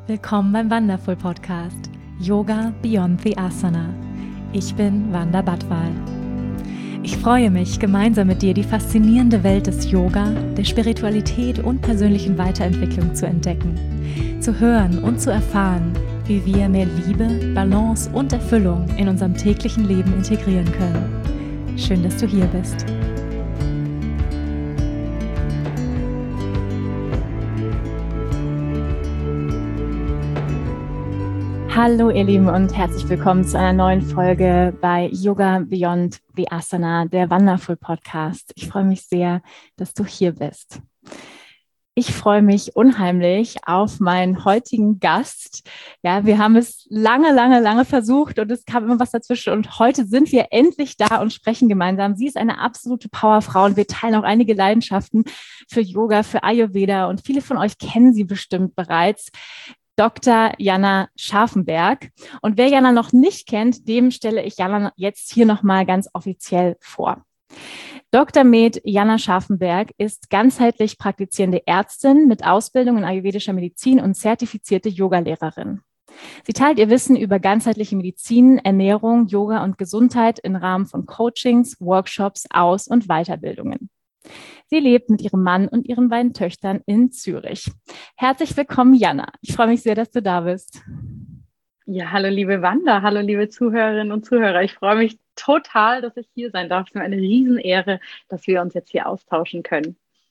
Willkommen beim Wonderful Podcast Yoga Beyond the Asana. Ich bin Wanda Badwal. Ich freue mich, gemeinsam mit dir die faszinierende Welt des Yoga, der Spiritualität und persönlichen Weiterentwicklung zu entdecken, zu hören und zu erfahren, wie wir mehr Liebe, Balance und Erfüllung in unserem täglichen Leben integrieren können. Schön, dass du hier bist. Hallo ihr Lieben und herzlich willkommen zu einer neuen Folge bei Yoga Beyond the Asana, der Wonderful Podcast. Ich freue mich sehr, dass du hier bist. Ich freue mich unheimlich auf meinen heutigen Gast. Ja, wir haben es lange versucht und es kam immer was dazwischen und heute sind wir endlich da und sprechen gemeinsam. Sie ist eine absolute Powerfrau und wir teilen auch einige Leidenschaften für Yoga, für Ayurveda und viele von euch kennen sie bestimmt bereits. Dr. Jana Scharfenberg. Und wer Jana noch nicht kennt, dem stelle ich Jana jetzt hier nochmal ganz offiziell vor. Dr. Med. Jana Scharfenberg ist ganzheitlich praktizierende Ärztin mit Ausbildung in ayurvedischer Medizin und zertifizierte Yogalehrerin. Sie teilt ihr Wissen über ganzheitliche Medizin, Ernährung, Yoga und Gesundheit im Rahmen von Coachings, Workshops, Aus- und Weiterbildungen. Sie lebt mit ihrem Mann und ihren beiden Töchtern in Zürich. Herzlich willkommen, Jana. Ich freue mich sehr, dass du da bist. Ja, hallo liebe Wanda, hallo liebe Zuhörerinnen und Zuhörer. Ich freue mich total, dass ich hier sein darf. Es ist mir eine Riesenehre, dass wir uns jetzt hier austauschen können.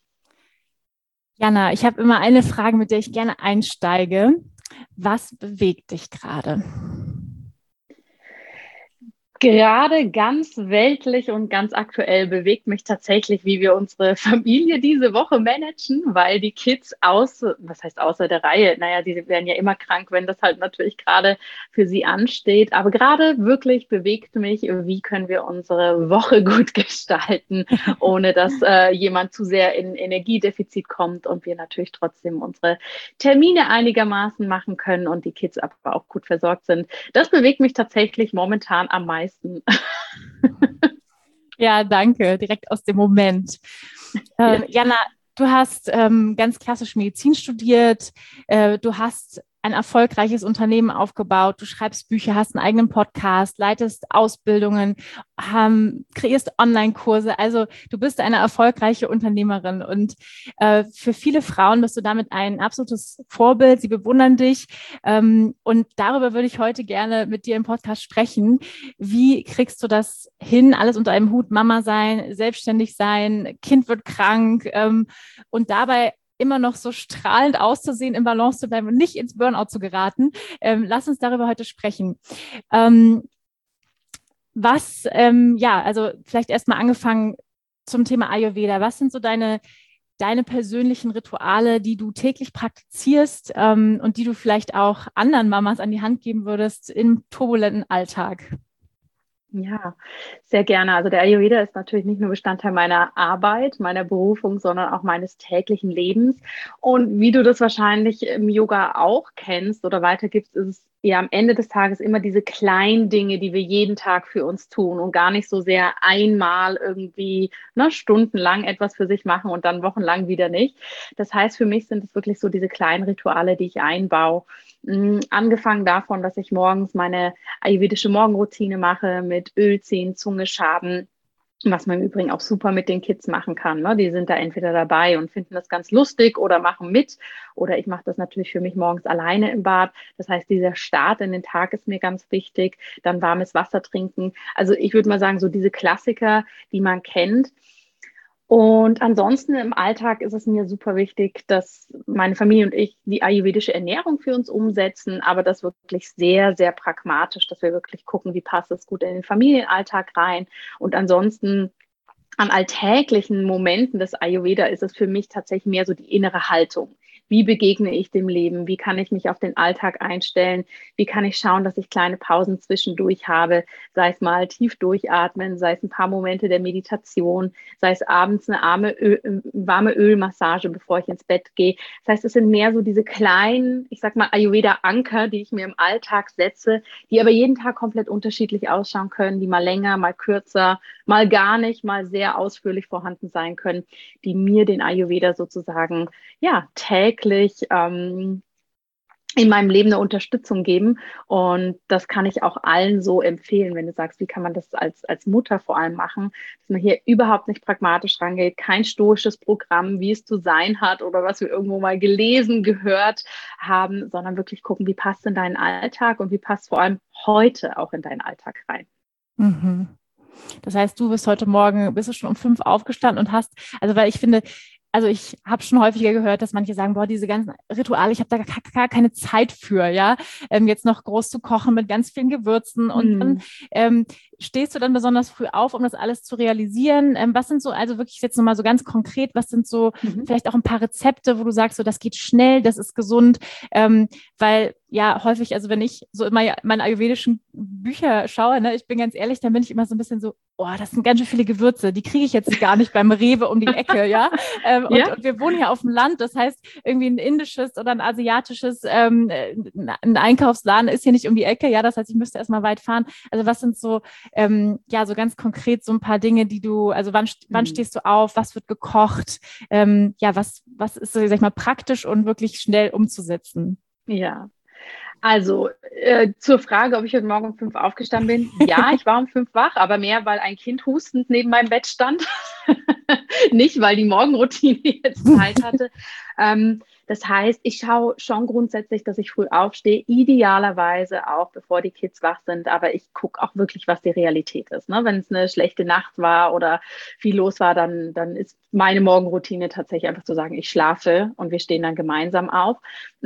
Jana, ich habe immer eine Frage, mit der ich gerne einsteige. Was bewegt dich gerade? Gerade ganz weltlich und ganz aktuell bewegt mich tatsächlich, wie wir unsere Familie diese Woche managen, weil die Kids was heißt außer der Reihe? Naja, die werden ja immer krank, wenn das halt natürlich gerade für sie ansteht. Aber gerade wirklich bewegt mich, wie können wir unsere Woche gut gestalten, ohne dass jemand zu sehr in Energiedefizit kommt und wir natürlich trotzdem unsere Termine einigermaßen machen können und die Kids aber auch gut versorgt sind. Das bewegt mich tatsächlich momentan am meisten. Ja, danke, direkt aus dem Moment. Jana, du hast ganz klassisch Medizin studiert, du hast ein erfolgreiches Unternehmen aufgebaut, du schreibst Bücher, hast einen eigenen Podcast, leitest Ausbildungen, kreierst Online-Kurse. Also du bist eine erfolgreiche Unternehmerin und für viele Frauen bist du damit ein absolutes Vorbild. Sie bewundern dich und darüber würde ich heute gerne mit dir im Podcast sprechen. Wie kriegst du das hin, alles unter einem Hut, Mama sein, selbstständig sein, Kind wird krank und dabei immer noch so strahlend auszusehen, im Balance zu bleiben und nicht ins Burnout zu geraten. Lass uns darüber heute sprechen. Also vielleicht erstmal angefangen zum Thema Ayurveda. Was sind so deine persönlichen Rituale, die du täglich praktizierst und die du vielleicht auch anderen Mamas an die Hand geben würdest im turbulenten Alltag? Ja, sehr gerne. Also der Ayurveda ist natürlich nicht nur Bestandteil meiner Arbeit, meiner Berufung, sondern auch meines täglichen Lebens. Und wie du das wahrscheinlich im Yoga auch kennst oder weitergibst, ist es ja am Ende des Tages immer diese kleinen Dinge, die wir jeden Tag für uns tun und gar nicht so sehr einmal irgendwie stundenlang etwas für sich machen und dann wochenlang wieder nicht. Das heißt, für mich sind es wirklich so diese kleinen Rituale, die ich einbaue. Angefangen davon, dass ich morgens meine ayurvedische Morgenroutine mache mit Öl ziehen, Zunge schaben, was man im Übrigen auch super mit den Kids machen kann. Ne? Die sind da entweder dabei und finden das ganz lustig oder machen mit. Oder ich mache das natürlich für mich morgens alleine im Bad. Das heißt, dieser Start in den Tag ist mir ganz wichtig. Dann warmes Wasser trinken. Also ich würde mal sagen, so diese Klassiker, die man kennt. Und ansonsten im Alltag ist es mir super wichtig, dass meine Familie und ich die ayurvedische Ernährung für uns umsetzen, aber das wirklich sehr, sehr pragmatisch, dass wir wirklich gucken, wie passt es gut in den Familienalltag rein. Und ansonsten an alltäglichen Momenten des Ayurveda ist es für mich tatsächlich mehr so die innere Haltung. Wie begegne ich dem Leben? Wie kann ich mich auf den Alltag einstellen? Wie kann ich schauen, dass ich kleine Pausen zwischendurch habe? Sei es mal tief durchatmen, sei es ein paar Momente der Meditation, sei es abends eine warme Ölmassage, bevor ich ins Bett gehe. Das heißt, es sind mehr so diese kleinen, ich sag mal, Ayurveda-Anker, die ich mir im Alltag setze, die aber jeden Tag komplett unterschiedlich ausschauen können, die mal länger, mal kürzer, mal gar nicht, mal sehr ausführlich vorhanden sein können, die mir den Ayurveda sozusagen täglich in meinem Leben eine Unterstützung geben. Und das kann ich auch allen so empfehlen, wenn du sagst, wie kann man das als Mutter vor allem machen, dass man hier überhaupt nicht pragmatisch rangeht, kein stoisches Programm, wie es zu sein hat oder was wir irgendwo mal gelesen, gehört haben, sondern wirklich gucken, wie passt in deinen Alltag und wie passt vor allem heute auch in deinen Alltag rein. Mhm. Das heißt, bist du schon um 5 aufgestanden und hast, also weil ich finde, also ich habe schon häufiger gehört, dass manche sagen, boah, diese ganzen Rituale, ich habe da gar keine Zeit für, ja, jetzt noch groß zu kochen mit ganz vielen Gewürzen und dann stehst du dann besonders früh auf, um das alles zu realisieren. Was sind so, also wirklich jetzt nochmal so ganz konkret, was sind so vielleicht auch ein paar Rezepte, wo du sagst, so das geht schnell, das ist gesund, weil ja häufig, also wenn ich so immer meine ayurvedischen Bücher schaue, ne, ich bin ganz ehrlich, dann bin ich immer so ein bisschen so, oh, das sind ganz schön viele Gewürze, die kriege ich jetzt gar nicht beim Rewe um die Ecke, ja. Und wir wohnen hier auf dem Land, das heißt, irgendwie ein indisches oder ein asiatisches, ein Einkaufsladen ist hier nicht um die Ecke, ja, das heißt, ich müsste erstmal weit fahren. Also was sind so, ja, so ganz konkret so ein paar Dinge, die du, also wann stehst du auf, was wird gekocht, ja, was ist so, sag ich mal, praktisch und wirklich schnell umzusetzen? Ja. Also zur Frage, ob ich heute Morgen um 5 aufgestanden bin. Ja, ich war um 5 wach, aber mehr, weil ein Kind hustend neben meinem Bett stand. Nicht, weil die Morgenroutine jetzt Zeit hatte. Das heißt, ich schaue schon grundsätzlich, dass ich früh aufstehe, idealerweise auch, bevor die Kids wach sind. Aber ich gucke auch wirklich, was die Realität ist. Ne? Wenn es eine schlechte Nacht war oder viel los war, dann ist meine Morgenroutine tatsächlich einfach zu sagen, ich schlafe und wir stehen dann gemeinsam auf.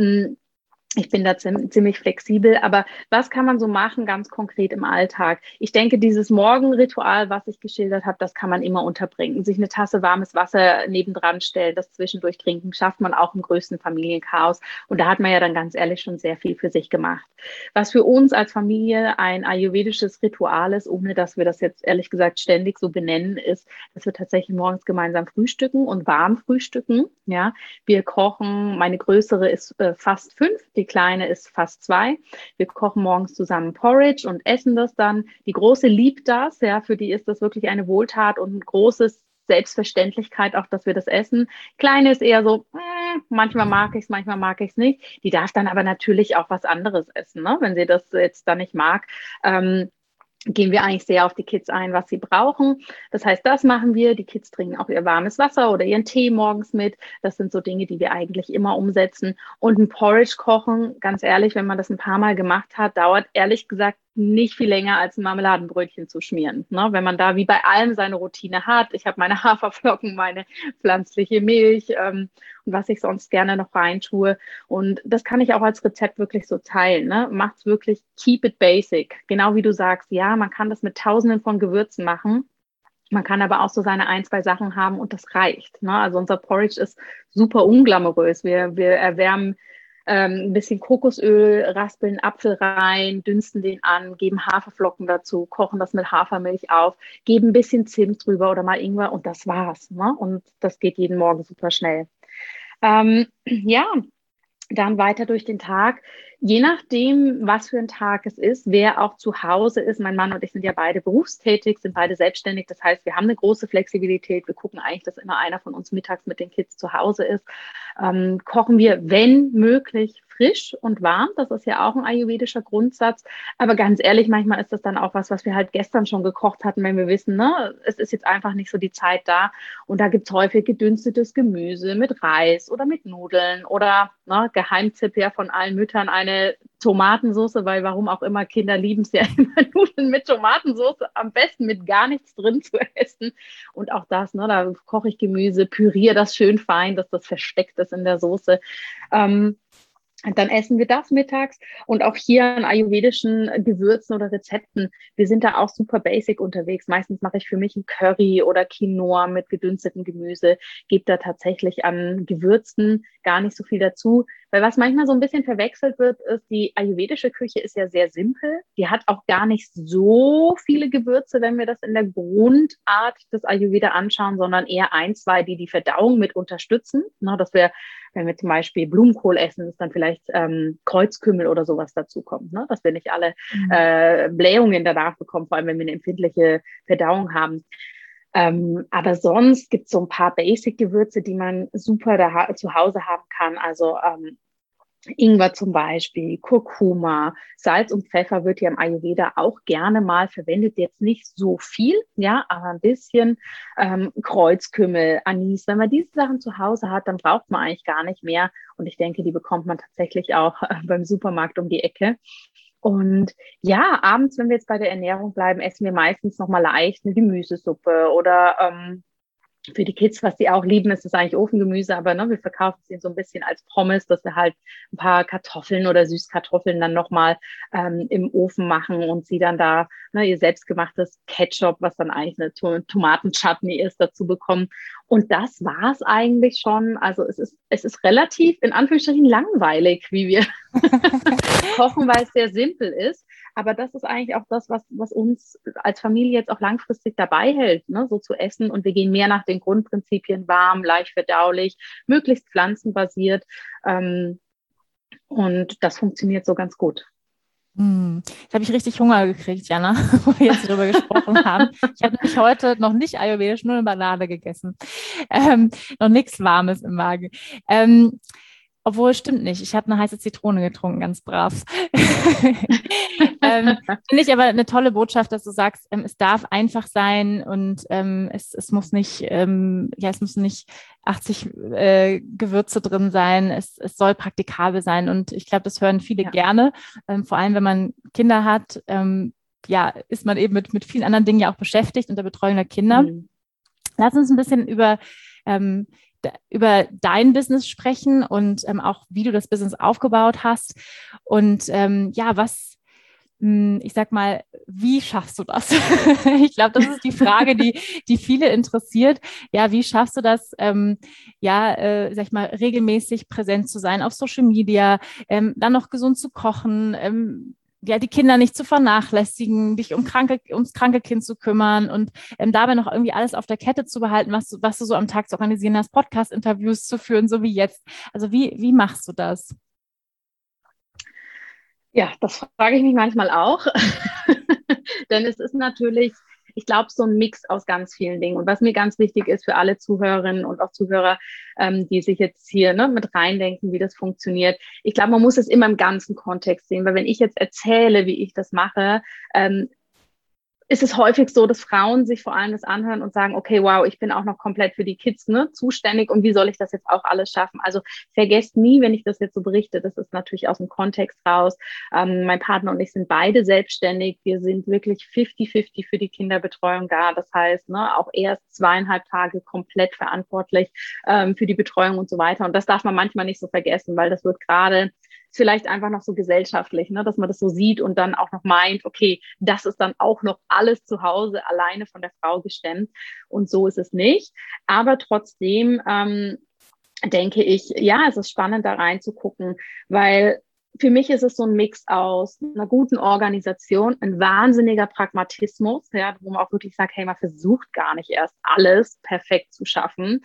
Ich bin da ziemlich flexibel, aber was kann man so machen, ganz konkret im Alltag? Ich denke, dieses Morgenritual, was ich geschildert habe, das kann man immer unterbringen. Sich eine Tasse warmes Wasser nebendran stellen, das zwischendurch trinken, schafft man auch im größten Familienchaos. Und da hat man ja dann ganz ehrlich schon sehr viel für sich gemacht. Was für uns als Familie ein ayurvedisches Ritual ist, ohne dass wir das jetzt ehrlich gesagt ständig so benennen, ist, dass wir tatsächlich morgens gemeinsam frühstücken und warm frühstücken. Ja, wir kochen, meine größere ist fast 5, die kleine ist fast 2. Wir kochen morgens zusammen Porridge und essen das dann. Die Große liebt das, ja, für die ist das wirklich eine Wohltat und ein großes Selbstverständlichkeit auch, dass wir das essen. Kleine ist eher so, manchmal mag ich es, manchmal mag ich es nicht. Die darf dann aber natürlich auch was anderes essen, ne? Wenn sie das jetzt dann nicht mag. Gehen wir eigentlich sehr auf die Kids ein, was sie brauchen. Das heißt, das machen wir. Die Kids trinken auch ihr warmes Wasser oder ihren Tee morgens mit. Das sind so Dinge, die wir eigentlich immer umsetzen. Und ein Porridge kochen, ganz ehrlich, wenn man das ein paar Mal gemacht hat, dauert ehrlich gesagt nicht viel länger als ein Marmeladenbrötchen zu schmieren. Ne? Wenn man da wie bei allem seine Routine hat. Ich habe meine Haferflocken, meine pflanzliche Milch und was ich sonst gerne noch reintue. Und das kann ich auch als Rezept wirklich so teilen. Ne? Macht's wirklich, keep it basic. Genau wie du sagst, ja, man kann das mit Tausenden von Gewürzen machen. Man kann aber auch so seine 1, 2 Sachen haben und das reicht. Ne? Also unser Porridge ist super unglamourös. Wir erwärmen ein bisschen Kokosöl, raspeln Apfel rein, dünsten den an, geben Haferflocken dazu, kochen das mit Hafermilch auf, geben ein bisschen Zimt drüber oder mal Ingwer und das war's. Ne? Und das geht jeden Morgen super schnell. Ja, dann weiter durch den Tag. Je nachdem, was für ein Tag es ist, wer auch zu Hause ist. Mein Mann und ich sind ja beide berufstätig, sind beide selbstständig. Das heißt, wir haben eine große Flexibilität. Wir gucken eigentlich, dass immer einer von uns mittags mit den Kids zu Hause ist. Kochen wir, wenn möglich, frisch und warm. Das ist ja auch ein ayurvedischer Grundsatz. Aber ganz ehrlich, manchmal ist das dann auch was wir halt gestern schon gekocht hatten, wenn wir wissen, ne, es ist jetzt einfach nicht so die Zeit da. Und da gibt es häufig gedünstetes Gemüse mit Reis oder mit Nudeln oder ne, Geheimtipp ja von allen Müttern, eine Tomatensauce, weil warum auch immer, Kinder lieben es ja immer, Nudeln mit Tomatensauce, am besten mit gar nichts drin zu essen. Und auch das, ne, da koche ich Gemüse, püriere das schön fein, dass das versteckt ist in der Soße. Dann essen wir das mittags und auch hier an ayurvedischen Gewürzen oder Rezepten. Wir sind da auch super basic unterwegs. Meistens mache ich für mich ein Curry oder Quinoa mit gedünstetem Gemüse, gebe da tatsächlich an Gewürzen gar nicht so viel dazu. Weil was manchmal so ein bisschen verwechselt wird, ist, die ayurvedische Küche ist ja sehr simpel. Die hat auch gar nicht so viele Gewürze, wenn wir das in der Grundart des Ayurveda anschauen, sondern eher 1, 2, die Verdauung mit unterstützen. Ne, dass wir, wenn wir zum Beispiel Blumenkohl essen, dass dann vielleicht Kreuzkümmel oder sowas dazu kommt. Ne? Dass wir nicht alle Blähungen danach bekommen, vor allem wenn wir eine empfindliche Verdauung haben. Aber sonst gibt es so ein paar Basic-Gewürze, die man super zu Hause haben kann. Also Ingwer zum Beispiel, Kurkuma, Salz und Pfeffer wird ja im Ayurveda auch gerne mal verwendet. Jetzt nicht so viel, ja, aber ein bisschen. Kreuzkümmel, Anis. Wenn man diese Sachen zu Hause hat, dann braucht man eigentlich gar nicht mehr. Und ich denke, die bekommt man tatsächlich auch beim Supermarkt um die Ecke. Und ja, abends, wenn wir jetzt bei der Ernährung bleiben, essen wir meistens nochmal leicht eine Gemüsesuppe oder für die Kids, was die auch lieben, ist das eigentlich Ofengemüse, aber ne, wir verkaufen es ihnen so ein bisschen als Pommes, dass wir halt ein paar Kartoffeln oder Süßkartoffeln dann nochmal im Ofen machen und sie dann da ihr selbstgemachtes Ketchup, was dann eigentlich eine Tomatenchutney ist, dazu bekommen. Und das war es eigentlich schon. Also es ist relativ, in Anführungsstrichen, langweilig, wie wir kochen, weil es sehr simpel ist. Aber das ist eigentlich auch das, was uns als Familie jetzt auch langfristig dabei hält, ne? So zu essen. Und wir gehen mehr nach den Grundprinzipien: warm, leicht verdaulich, möglichst pflanzenbasiert. Und das funktioniert so ganz gut. Jetzt habe ich richtig Hunger gekriegt, Jana, wo wir jetzt darüber gesprochen haben. Ich habe nämlich heute noch nicht ayurvedisch, nur eine Banane gegessen. Noch nichts Warmes im Magen. Obwohl, stimmt nicht. Ich habe eine heiße Zitrone getrunken, ganz brav. Finde ich aber eine tolle Botschaft, dass du sagst, es darf einfach sein und es muss nicht, es müssen nicht 80 Gewürze drin sein. Es soll praktikabel sein. Und ich glaube, das hören viele gerne. Vor allem, wenn man Kinder hat, ist man eben mit vielen anderen Dingen ja auch beschäftigt und der Betreuung der Kinder. Lass uns ein bisschen über dein Business sprechen und auch, wie du das Business aufgebaut hast. Und ich sag mal, wie schaffst du das? Ich glaube, das ist die Frage, die viele interessiert. Ja, wie schaffst du das, regelmäßig präsent zu sein auf Social Media, dann noch gesund zu kochen, die Kinder nicht zu vernachlässigen, dich ums kranke Kind zu kümmern und dabei noch irgendwie alles auf der Kette zu behalten, was du so am Tag zu organisieren hast, Podcast-Interviews zu führen, so wie jetzt. Also wie machst du das? Ja, das frage ich mich manchmal auch. Denn es ist natürlich, ich glaube, so ein Mix aus ganz vielen Dingen. Und was mir ganz wichtig ist für alle Zuhörerinnen und auch Zuhörer, die sich jetzt hier mit reindenken, wie das funktioniert. Ich glaube, man muss es immer im ganzen Kontext sehen, weil wenn ich jetzt erzähle, wie ich das mache, ist es häufig so, dass Frauen sich vor allem das anhören und sagen, okay, wow, ich bin auch noch komplett für die Kids zuständig und wie soll ich das jetzt auch alles schaffen? Also vergesst nie, wenn ich das jetzt so berichte, das ist natürlich aus dem Kontext raus. Mein Partner und ich sind beide selbstständig. Wir sind wirklich 50-50 für die Kinderbetreuung da. Das heißt, auch erst 2,5 Tage komplett verantwortlich für die Betreuung und so weiter. Und das darf man manchmal nicht so vergessen, weil das wird gerade vielleicht einfach noch so gesellschaftlich, dass man das so sieht und dann auch noch meint, okay, das ist dann auch noch alles zu Hause alleine von der Frau gestemmt. Und so ist es nicht. Aber trotzdem denke ich, ja, es ist spannend, da reinzugucken, weil für mich ist es so ein Mix aus einer guten Organisation, ein wahnsinniger Pragmatismus, wo man auch wirklich sagt, hey, man versucht gar nicht erst alles perfekt zu schaffen.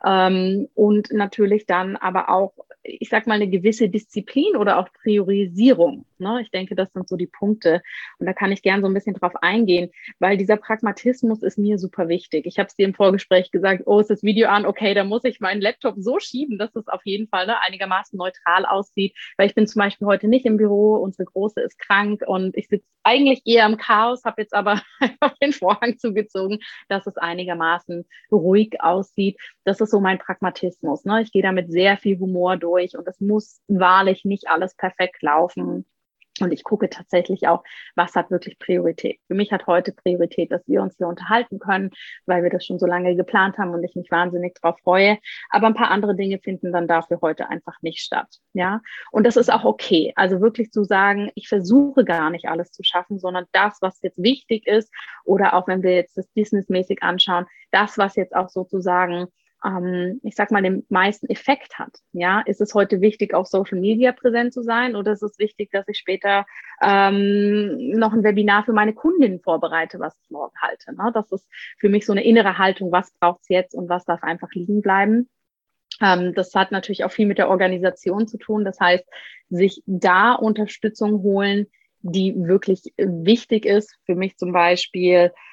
Und natürlich dann aber auch, ich sag mal, eine gewisse Disziplin oder auch Priorisierung. Ich denke, das sind so die Punkte. Und da kann ich gern so ein bisschen drauf eingehen, weil dieser Pragmatismus ist mir super wichtig. Ich habe es dir im Vorgespräch gesagt, ist das Video an? Okay, da muss ich meinen Laptop so schieben, dass es auf jeden Fall einigermaßen neutral aussieht, weil ich bin zum Beispiel heute nicht im Büro, unsere Große ist krank und ich sitze eigentlich eher im Chaos, habe jetzt aber einfach den Vorhang zugezogen, dass es einigermaßen ruhig aussieht. Das ist so mein Pragmatismus. Ich gehe da mit sehr viel Humor durch und es muss wahrlich nicht alles perfekt laufen. Und ich gucke tatsächlich auch, was hat wirklich Priorität. Für mich hat heute Priorität, dass wir uns hier unterhalten können, weil wir das schon so lange geplant haben und ich mich wahnsinnig drauf freue. Aber ein paar andere Dinge finden dann dafür heute einfach nicht statt. Ja, und das ist auch okay. Also wirklich zu sagen, ich versuche gar nicht alles zu schaffen, sondern das, was jetzt wichtig ist, oder auch wenn wir jetzt das businessmäßig anschauen, das, was jetzt auch sozusagen ich sag mal, den meisten Effekt hat. Ja, ist es heute wichtig, auf Social Media präsent zu sein oder ist es wichtig, dass ich später noch ein Webinar für meine Kundinnen vorbereite, was ich morgen halte? Das ist für mich so eine innere Haltung, was braucht es jetzt und was darf einfach liegen bleiben. Das hat natürlich auch viel mit der Organisation zu tun. Das heißt, sich da Unterstützung holen, die wirklich wichtig ist. Für mich zum Beispiel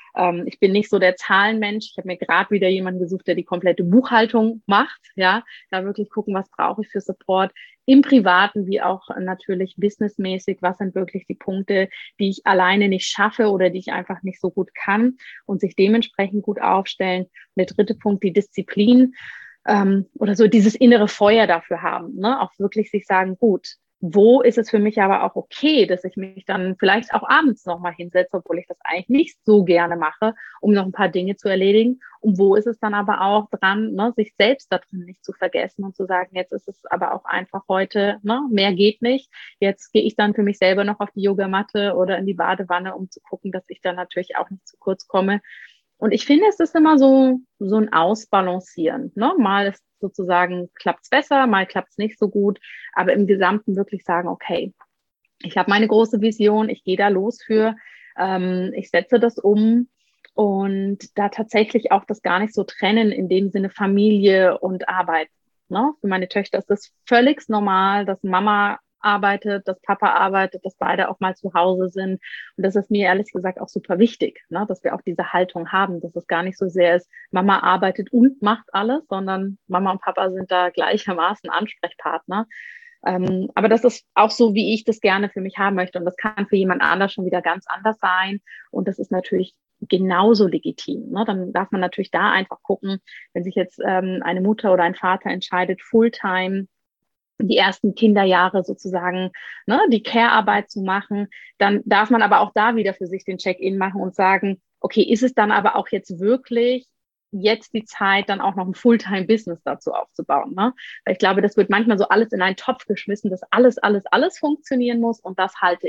Ich bin nicht so der Zahlenmensch. Ich habe mir gerade wieder jemanden gesucht, der die komplette Buchhaltung macht. Ja, da wirklich gucken, was brauche ich für Support im Privaten wie auch natürlich businessmäßig. Was sind wirklich die Punkte, die ich alleine nicht schaffe oder die ich einfach nicht so gut kann und sich dementsprechend gut aufstellen. Und der dritte Punkt, die Disziplin oder so dieses innere Feuer dafür haben, ne? Auch wirklich sich sagen, gut, wo ist es für mich aber auch okay, dass ich mich dann vielleicht auch abends nochmal hinsetze, obwohl ich das eigentlich nicht so gerne mache, um noch ein paar Dinge zu erledigen. Und wo ist es dann aber auch dran, ne, sich selbst da drin nicht zu vergessen und zu sagen, jetzt ist es aber auch einfach heute, ne, mehr geht nicht. Jetzt gehe ich dann für mich selber noch auf die Yogamatte oder in die Badewanne, um zu gucken, dass ich dann natürlich auch nicht zu kurz komme. Und ich finde, es ist immer so ein Ausbalancieren. Ne? Mal ist sozusagen, klappt es besser, mal klappt es nicht so gut. Aber im Gesamten wirklich sagen, okay, ich habe meine große Vision, ich gehe da los für, ich setze das um und da tatsächlich auch das gar nicht so trennen, in dem Sinne Familie und Arbeit. Ne? Für meine Töchter ist das völlig normal, dass Mama arbeitet, dass Papa arbeitet, dass beide auch mal zu Hause sind. Und das ist mir ehrlich gesagt auch super wichtig, ne? Dass wir auch diese Haltung haben, dass es gar nicht so sehr ist, Mama arbeitet und macht alles, sondern Mama und Papa sind da gleichermaßen Ansprechpartner. Aber das ist auch so, wie ich das gerne für mich haben möchte. Und das kann für jemand anders schon wieder ganz anders sein. Und das ist natürlich genauso legitim. Ne? Dann darf man natürlich da einfach gucken, wenn sich jetzt eine Mutter oder ein Vater entscheidet, Fulltime die ersten Kinderjahre sozusagen, ne, die Care-Arbeit zu machen, dann darf man aber auch da wieder für sich den Check-in machen und sagen, okay, ist es dann aber auch jetzt wirklich jetzt die Zeit, dann auch noch ein Fulltime-Business dazu aufzubauen, ne? Weil ich glaube, das wird manchmal so alles in einen Topf geschmissen, dass alles funktionieren muss und das halte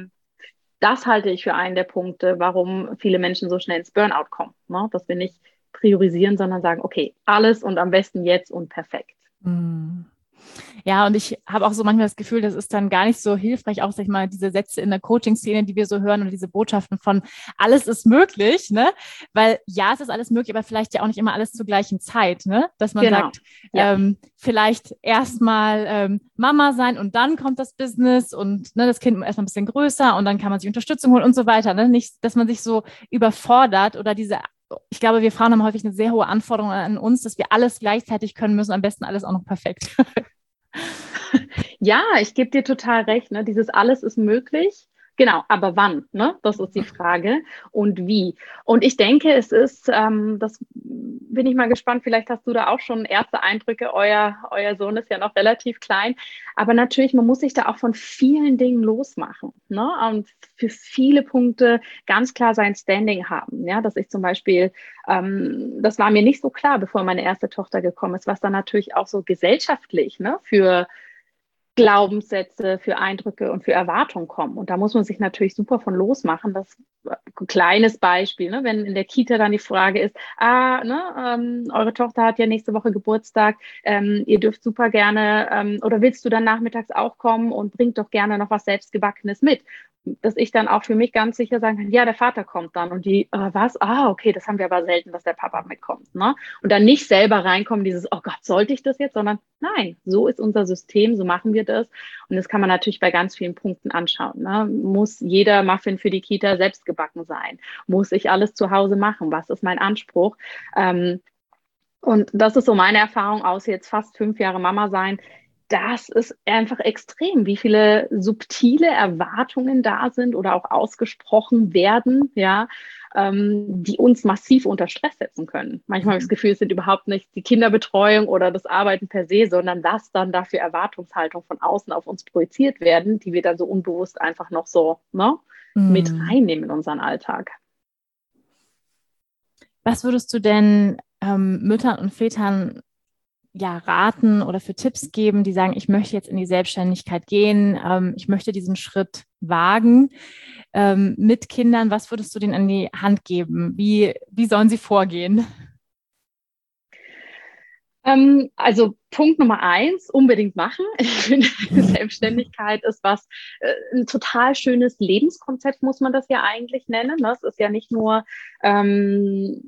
ich für einen der Punkte, warum viele Menschen so schnell ins Burnout kommen, ne? Dass wir nicht priorisieren, sondern sagen, okay, alles und am besten jetzt und perfekt. Mm. Ja, und ich habe auch so manchmal das Gefühl, das ist dann gar nicht so hilfreich, auch sag ich mal, diese Sätze in der Coaching-Szene, die wir so hören oder diese Botschaften von alles ist möglich, ne? Weil ja, es ist alles möglich, aber vielleicht ja auch nicht immer alles zur gleichen Zeit, ne? Dass man sagt, ja. Vielleicht erstmal Mama sein und dann kommt das Business und ne, das Kind erstmal ein bisschen größer und dann kann man sich Unterstützung holen und so weiter, ne? Nicht, dass man sich so überfordert oder ich glaube, wir Frauen haben häufig eine sehr hohe Anforderung an uns, dass wir alles gleichzeitig können müssen, am besten alles auch noch perfekt. Ja, ich gebe dir total recht, ne? Dieses alles ist möglich. Genau, aber wann? Ne? Das ist die Frage. Und wie? Und ich denke, es ist, das bin ich mal gespannt, vielleicht hast du da auch schon erste Eindrücke. Euer Sohn ist ja noch relativ klein. Aber natürlich, man muss sich da auch von vielen Dingen losmachen. Ne? Und für viele Punkte ganz klar sein Standing haben. Ja? Dass ich zum Beispiel, das war mir nicht so klar, bevor meine erste Tochter gekommen ist, was dann natürlich auch so gesellschaftlich, ne, für Glaubenssätze, für Eindrücke und für Erwartungen kommen. Und da muss man sich natürlich super von losmachen. Das ein kleines Beispiel, ne? Wenn in der Kita dann die Frage ist, eure Tochter hat ja nächste Woche Geburtstag, ihr dürft super gerne oder willst du dann nachmittags auch kommen und bringt doch gerne noch was Selbstgebackenes mit. Dass ich dann auch für mich ganz sicher sagen kann, ja, der Vater kommt dann und die, was? Okay, das haben wir aber selten, dass der Papa mitkommt, ne? Und dann nicht selber reinkommen, dieses, oh Gott, sollte ich das jetzt, sondern nein, so ist unser System, so machen wir das. Und das kann man natürlich bei ganz vielen Punkten anschauen, ne? Muss jeder Muffin für die Kita selbst gebacken sein? Muss ich alles zu Hause machen? Was ist mein Anspruch? Und das ist so meine Erfahrung aus jetzt fast 5 Jahre Mama sein. Das ist einfach extrem, wie viele subtile Erwartungen da sind oder auch ausgesprochen werden, ja, die uns massiv unter Stress setzen können. Manchmal habe ich das Gefühl, es sind überhaupt nicht die Kinderbetreuung oder das Arbeiten per se, sondern dass dann dafür Erwartungshaltung von außen auf uns projiziert werden, die wir dann so unbewusst einfach noch so, ne, mit reinnehmen in unseren Alltag. Was würdest du denn Müttern und Vätern raten oder für Tipps geben, die sagen, ich möchte jetzt in die Selbstständigkeit gehen, ich möchte diesen Schritt wagen mit Kindern? Was würdest du denen an die Hand geben? Wie sollen sie vorgehen? Also Punkt Nummer 1, unbedingt machen. Ich finde, Selbstständigkeit ist ein total schönes Lebenskonzept, muss man das ja eigentlich nennen. Das ist ja nicht nur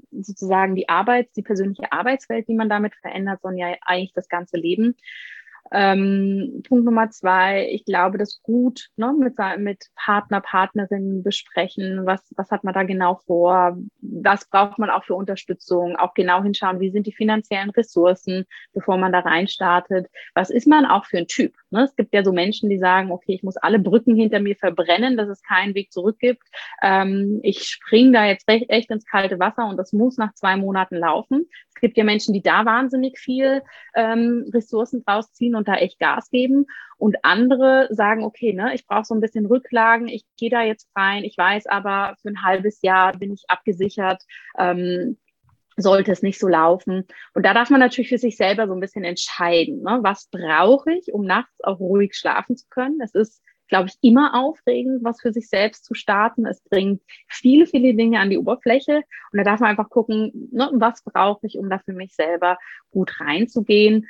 sozusagen die persönliche Arbeitswelt, die man damit verändert, sondern ja eigentlich das ganze Leben. Punkt Nummer 2, ich glaube, das gut, ne, mit Partner, Partnerinnen besprechen, was hat man da genau vor, was braucht man auch für Unterstützung, auch genau hinschauen, wie sind die finanziellen Ressourcen, bevor man da reinstartet, was ist man auch für ein Typ, ne? Es gibt ja so Menschen, die sagen, okay, ich muss alle Brücken hinter mir verbrennen, dass es keinen Weg zurück gibt, ich springe da jetzt echt ins kalte Wasser und das muss nach 2 Monaten laufen. Es gibt ja Menschen, die da wahnsinnig viel Ressourcen draus ziehen und da echt Gas geben. Und andere sagen, okay, ne, ich brauche so ein bisschen Rücklagen, ich gehe da jetzt rein, ich weiß aber, für ein halbes Jahr bin ich abgesichert, sollte es nicht so laufen. Und da darf man natürlich für sich selber so ein bisschen entscheiden, ne? Was brauche ich, um nachts auch ruhig schlafen zu können. Es ist, glaube ich, immer aufregend, was für sich selbst zu starten. Es bringt viele, viele Dinge an die Oberfläche. Und da darf man einfach gucken, ne, was brauche ich, um da für mich selber gut reinzugehen.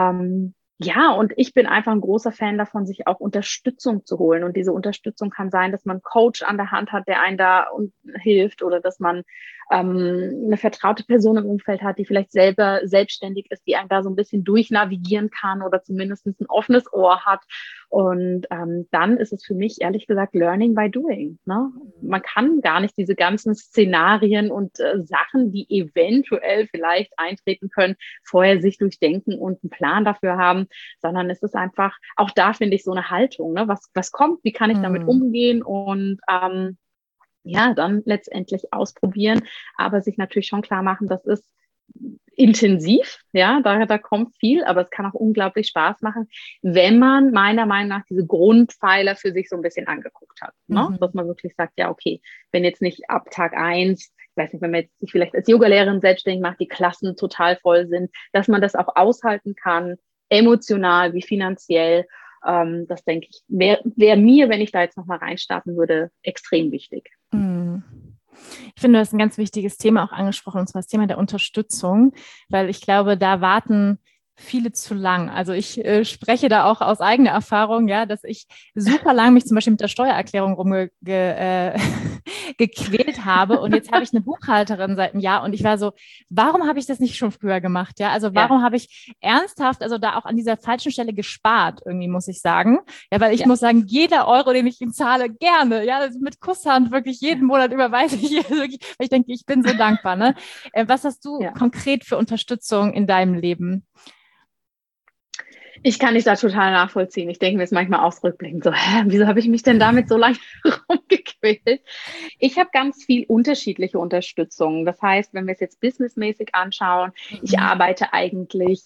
Ja, und ich bin einfach ein großer Fan davon, sich auch Unterstützung zu holen. Und diese Unterstützung kann sein, dass man einen Coach an der Hand hat, der einen da hilft, oder dass man eine vertraute Person im Umfeld hat, die vielleicht selber selbstständig ist, die einen da so ein bisschen durchnavigieren kann oder zumindest ein offenes Ohr hat. Und dann ist es für mich ehrlich gesagt Learning by Doing. Ne? Man kann gar nicht diese ganzen Szenarien und Sachen, die eventuell vielleicht eintreten können, vorher sich durchdenken und einen Plan dafür haben, sondern es ist einfach, auch da finde ich so eine Haltung, ne? Was kommt, wie kann ich damit umgehen und ja, dann letztendlich ausprobieren, aber sich natürlich schon klar machen, das ist intensiv, ja, da kommt viel, aber es kann auch unglaublich Spaß machen, wenn man meiner Meinung nach diese Grundpfeiler für sich so ein bisschen angeguckt hat, ne? Dass man wirklich sagt, ja, okay, wenn jetzt nicht ab Tag 1, ich weiß nicht, wenn man jetzt sich vielleicht als Yogalehrerin selbstständig macht, die Klassen total voll sind, dass man das auch aushalten kann, emotional wie finanziell. Das denke ich, wäre mir, wenn ich da jetzt nochmal reinstarten würde, extrem wichtig. Ich finde, du hast ein ganz wichtiges Thema auch angesprochen, und zwar das Thema der Unterstützung, weil ich glaube, da warten viele zu lang. Also ich spreche da auch aus eigener Erfahrung, ja, dass ich super lang mich zum Beispiel mit der Steuererklärung gequält habe, und jetzt habe ich eine Buchhalterin seit einem Jahr und ich war so, warum habe ich das nicht schon früher gemacht? Ja, also warum habe ich ernsthaft, also da auch an dieser falschen Stelle gespart, irgendwie muss ich sagen. Ja, weil ich muss sagen, jeder Euro, den ich ihm zahle, gerne, ja, mit Kusshand wirklich jeden Monat überweise ich wirklich, weil ich denke, ich bin so dankbar, ne? Was hast du konkret für Unterstützung in deinem Leben? Ich kann dich da total nachvollziehen. Ich denke mir jetzt manchmal auch rückblickend so, wieso habe ich mich denn damit so lange rumgequält? Ich habe ganz viel unterschiedliche Unterstützung. Das heißt, wenn wir es jetzt businessmäßig anschauen, ich arbeite eigentlich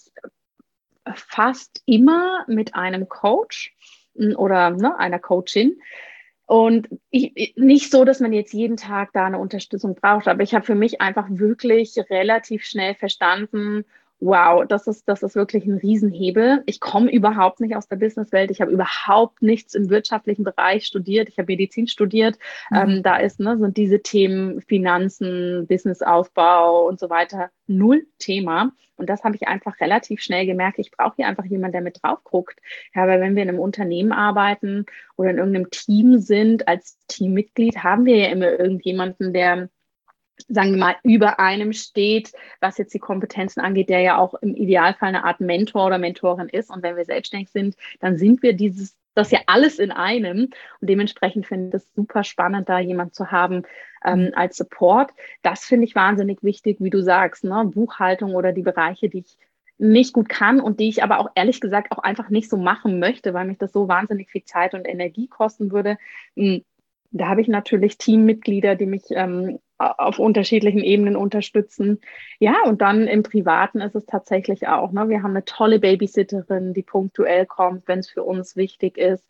fast immer mit einem Coach oder einer Coachin. Und nicht so, dass man jetzt jeden Tag da eine Unterstützung braucht, aber ich habe für mich einfach wirklich relativ schnell verstanden, wow, das ist wirklich ein Riesenhebel. Ich komme überhaupt nicht aus der Businesswelt. Ich habe überhaupt nichts im wirtschaftlichen Bereich studiert. Ich habe Medizin studiert. Sind diese Themen Finanzen, Businessaufbau und so weiter null Thema. Und das habe ich einfach relativ schnell gemerkt. Ich brauche hier einfach jemanden, der mit drauf guckt. Ja, weil wenn wir in einem Unternehmen arbeiten oder in irgendeinem Team sind, als Teammitglied, haben wir ja immer irgendjemanden, der, sagen wir mal, über einem steht, was jetzt die Kompetenzen angeht, der ja auch im Idealfall eine Art Mentor oder Mentorin ist. Und wenn wir selbstständig sind, dann sind wir das ja alles in einem. Und dementsprechend finde ich es super spannend, da jemand zu haben als Support. Das finde ich wahnsinnig wichtig, wie du sagst, ne? Buchhaltung oder die Bereiche, die ich nicht gut kann und die ich aber auch ehrlich gesagt auch einfach nicht so machen möchte, weil mich das so wahnsinnig viel Zeit und Energie kosten würde. Da habe ich natürlich Teammitglieder, die mich auf unterschiedlichen Ebenen unterstützen. Ja, und dann im Privaten ist es tatsächlich auch, ne? Wir haben eine tolle Babysitterin, die punktuell kommt, wenn es für uns wichtig ist.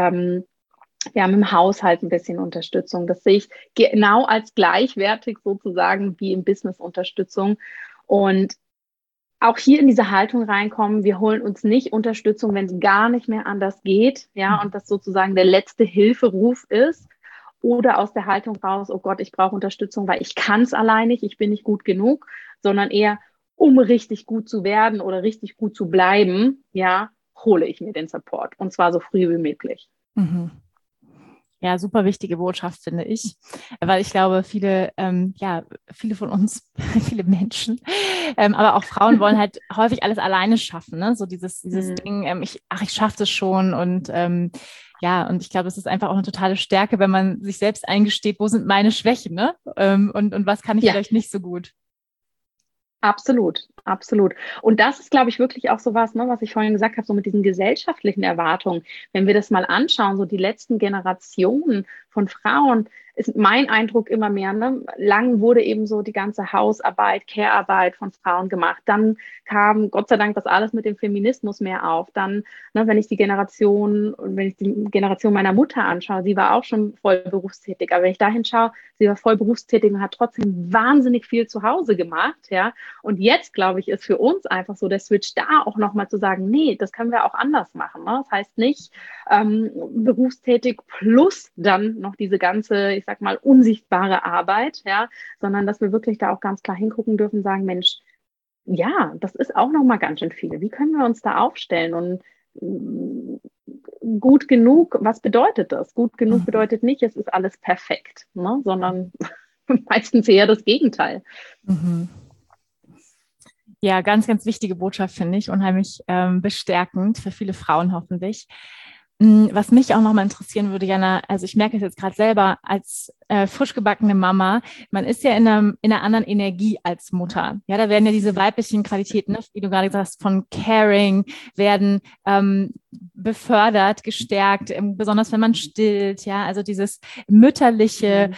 Wir haben im Haushalt ein bisschen Unterstützung. Das sehe ich genau als gleichwertig sozusagen wie im Business Unterstützung. Und auch hier in diese Haltung reinkommen, wir holen uns nicht Unterstützung, wenn es gar nicht mehr anders geht, ja, und das sozusagen der letzte Hilferuf ist, oder aus der Haltung raus, oh Gott, ich brauche Unterstützung, weil ich kann es allein nicht, ich bin nicht gut genug, sondern eher, um richtig gut zu werden oder richtig gut zu bleiben, ja, hole ich mir den Support, und zwar so früh wie möglich. Ja, super wichtige Botschaft, finde ich, weil ich glaube, viele von uns, viele Menschen, aber auch Frauen wollen halt häufig alles alleine schaffen, ne? So dieses Ding, ich schaffe das schon und und ich glaube, es ist einfach auch eine totale Stärke, wenn man sich selbst eingesteht, wo sind meine Schwächen, ne? Und was kann ich Ja. vielleicht nicht so gut. Absolut, absolut. Und das ist, glaube ich, wirklich auch so was, ne, was ich vorhin gesagt habe, so mit diesen gesellschaftlichen Erwartungen. Wenn wir das mal anschauen, so die letzten Generationen von Frauen, ist mein Eindruck immer mehr, ne? Lang wurde eben so die ganze Hausarbeit, Care-Arbeit von Frauen gemacht. Dann kam Gott sei Dank das alles mit dem Feminismus mehr auf. Dann, ne, wenn ich die Generation meiner Mutter anschaue, sie war auch schon voll berufstätig. Aber wenn ich dahin schaue, sie war voll berufstätig und hat trotzdem wahnsinnig viel zu Hause gemacht, ja. Und jetzt, glaube ich, ist für uns einfach so der Switch da, auch nochmal zu sagen, nee, das können wir auch anders machen. Ne? Das heißt nicht berufstätig plus dann noch diese ganze, ich sag mal, unsichtbare Arbeit, ja, sondern dass wir wirklich da auch ganz klar hingucken dürfen und sagen, Mensch, ja, das ist auch nochmal ganz schön viel. Wie können wir uns da aufstellen? Und gut genug, was bedeutet das? Gut genug bedeutet nicht, es ist alles perfekt, ne? Sondern meistens eher das Gegenteil. Mhm. Ja, ganz, ganz wichtige Botschaft, finde ich, unheimlich bestärkend für viele Frauen hoffentlich. Was mich auch nochmal interessieren würde, Jana, also ich merke es jetzt gerade selber als frisch gebackene Mama, man ist ja in einer anderen Energie als Mutter. Ja, da werden ja diese weiblichen Qualitäten, ne, wie du gerade gesagt hast, von Caring, werden befördert, gestärkt, besonders wenn man stillt, ja, also dieses mütterliche,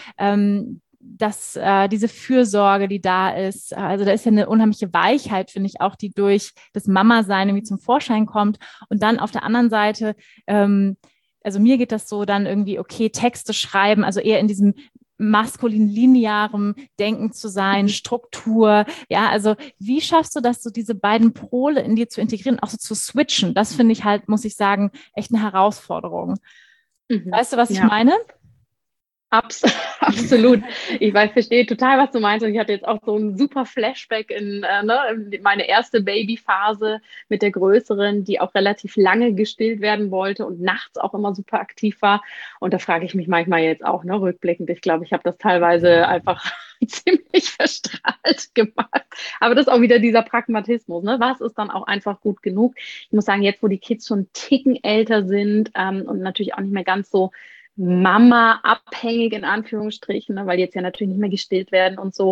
diese Fürsorge, die da ist, also da ist ja eine unheimliche Weichheit, finde ich, auch die durch das Mama-Sein irgendwie zum Vorschein kommt. Und dann auf der anderen Seite, also mir geht das so dann irgendwie, okay, Texte schreiben, also eher in diesem maskulin linearen Denken zu sein, Struktur, ja, also wie schaffst du das, so diese beiden Pole in dir zu integrieren, auch so zu switchen? Das finde ich halt, muss ich sagen, echt eine Herausforderung. Weißt du, was ich meine? Absolut. Ich verstehe total, was du meinst. Und ich hatte jetzt auch so ein super Flashback in meine erste Babyphase mit der Größeren, die auch relativ lange gestillt werden wollte und nachts auch immer super aktiv war. Und da frage ich mich manchmal jetzt auch, ne, rückblickend. Ich glaube, ich habe das teilweise einfach ziemlich verstrahlt gemacht. Aber das ist auch wieder dieser Pragmatismus. Ne? Was ist dann auch einfach gut genug? Ich muss sagen, jetzt, wo die Kids schon einen Ticken älter sind und natürlich auch nicht mehr ganz so Mama abhängig in Anführungsstrichen, ne, weil die jetzt ja natürlich nicht mehr gestillt werden und so.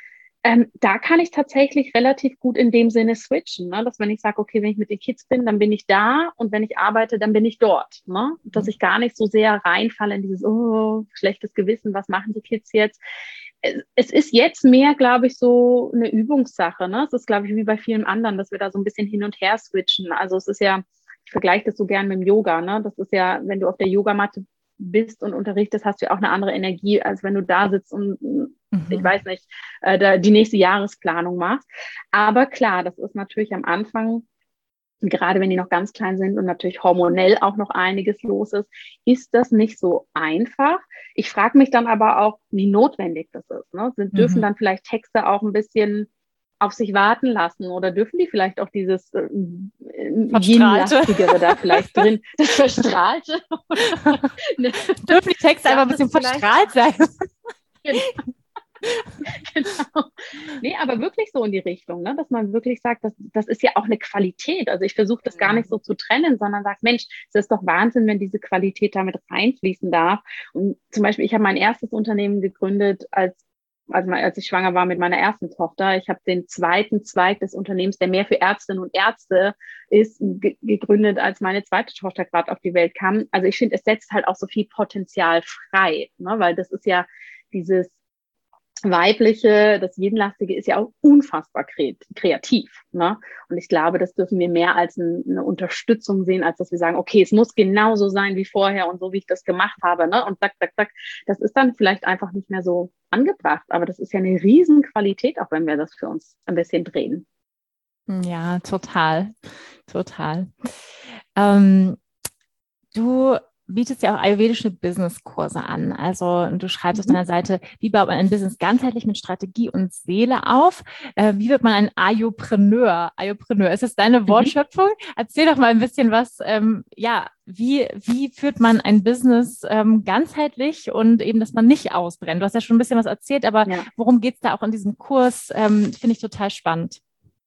Da kann ich tatsächlich relativ gut in dem Sinne switchen, ne? Dass wenn ich sage, okay, wenn ich mit den Kids bin, dann bin ich da und wenn ich arbeite, dann bin ich dort. Ne? Dass ich gar nicht so sehr reinfalle in dieses, oh, schlechtes Gewissen, was machen die Kids jetzt? Es ist jetzt mehr, glaube ich, so eine Übungssache. Ne? Es ist, glaube ich, wie bei vielen anderen, dass wir da so ein bisschen hin und her switchen. Also es ist ja, ich vergleiche das so gern mit dem Yoga. Ne? Das ist ja, wenn du auf der Yogamatte bist und unterrichtest, hast du ja auch eine andere Energie, als wenn du da sitzt und ich weiß nicht, die nächste Jahresplanung machst. Aber klar, das ist natürlich am Anfang, gerade wenn die noch ganz klein sind und natürlich hormonell auch noch einiges los ist das nicht so einfach. Ich frage mich dann aber auch, wie notwendig das ist. Ne? Dürfen dann vielleicht Texte auch ein bisschen auf sich warten lassen oder dürfen die vielleicht auch dieses Yin-lastigere da vielleicht drin, das Verstrahlte? Dürfen die Texte einfach ein bisschen verstrahlt sein? Genau. Genau. Nee, aber wirklich so in die Richtung, ne? Dass man wirklich sagt, das ist ja auch eine Qualität. Also ich versuche das gar nicht so zu trennen, sondern sage, Mensch, es ist doch Wahnsinn, wenn diese Qualität damit reinfließen darf. Und zum Beispiel, ich habe mein erstes Unternehmen gegründet, als ich schwanger war mit meiner ersten Tochter. Ich habe den zweiten Zweig des Unternehmens, der mehr für Ärztinnen und Ärzte ist, gegründet, als meine zweite Tochter gerade auf die Welt kam. Also ich finde, es setzt halt auch so viel Potenzial frei, ne? Weil das ist ja dieses Weibliche, das Yin-lastige ist ja auch unfassbar kreativ. Ne? Und ich glaube, das dürfen wir mehr als eine Unterstützung sehen, als dass wir sagen, okay, es muss genauso sein wie vorher und so, wie ich das gemacht habe. Ne? Und zack, zack, zack. Das ist dann vielleicht einfach nicht mehr so angebracht. Aber das ist ja eine Riesenqualität, auch wenn wir das für uns ein bisschen drehen. Ja, total. Total. Du bietest ja auch ayurvedische Business-Kurse an. Also du schreibst auf deiner Seite, wie baut man ein Business ganzheitlich mit Strategie und Seele auf? Wie wird man ein Ayurpreneur? Ayurpreneur, ist das deine Wortschöpfung? Erzähl doch mal ein bisschen was wie führt man ein Business ganzheitlich und eben, dass man nicht ausbrennt? Du hast ja schon ein bisschen was erzählt, aber worum geht es da auch in diesem Kurs? Finde ich total spannend.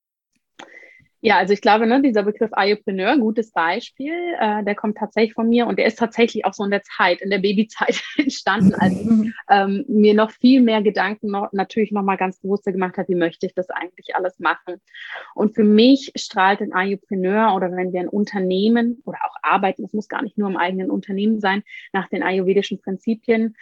Ja, also ich glaube, ne, dieser Begriff Ayopreneur, gutes Beispiel, der kommt tatsächlich von mir und der ist tatsächlich auch so in der Zeit, in der Babyzeit entstanden, als ich mir noch viel mehr Gedanken natürlich noch mal ganz bewusster gemacht habe, wie möchte ich das eigentlich alles machen. Und für mich strahlt ein Ayopreneur oder wenn wir ein Unternehmen oder auch arbeiten, es muss gar nicht nur im eigenen Unternehmen sein, nach den ayurvedischen Prinzipien,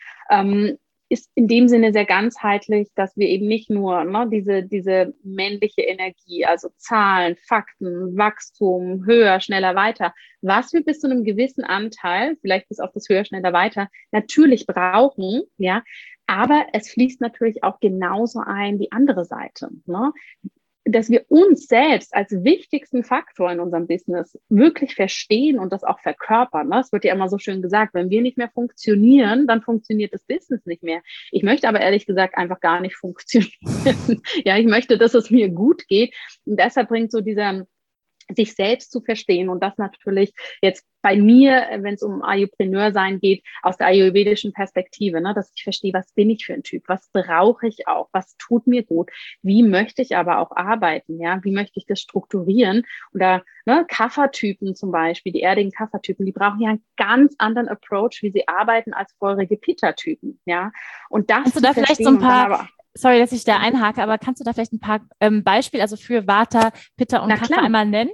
ist in dem Sinne sehr ganzheitlich, dass wir eben nicht nur diese männliche Energie, also Zahlen, Fakten, Wachstum, höher, schneller, weiter, was wir bis zu einem gewissen Anteil, vielleicht bis auf das höher, schneller, weiter, natürlich brauchen, ja, aber es fließt natürlich auch genauso ein die andere Seite, ne? Dass wir uns selbst als wichtigsten Faktor in unserem Business wirklich verstehen und das auch verkörpern. Es wird ja immer so schön gesagt, wenn wir nicht mehr funktionieren, dann funktioniert das Business nicht mehr. Ich möchte aber ehrlich gesagt einfach gar nicht funktionieren. Ja, ich möchte, dass es mir gut geht. Und deshalb bringt so dieser sich selbst zu verstehen und das natürlich jetzt bei mir, wenn es um Ayurpreneur-Sein geht, aus der ayurvedischen Perspektive, ne, dass ich verstehe, was bin ich für ein Typ, was brauche ich auch, was tut mir gut, wie möchte ich aber auch arbeiten, ja, wie möchte ich das strukturieren oder ne, Kapha-Typen zum Beispiel, die erdigen Kapha-Typen, die brauchen ja einen ganz anderen Approach, wie sie arbeiten als feurige Pitta-Typen, ja, und das kannst du da vielleicht so ein paar, sorry, dass ich da einhake, aber kannst du da vielleicht ein paar Beispiele, also für Vata, Pitta und Kapha einmal nennen?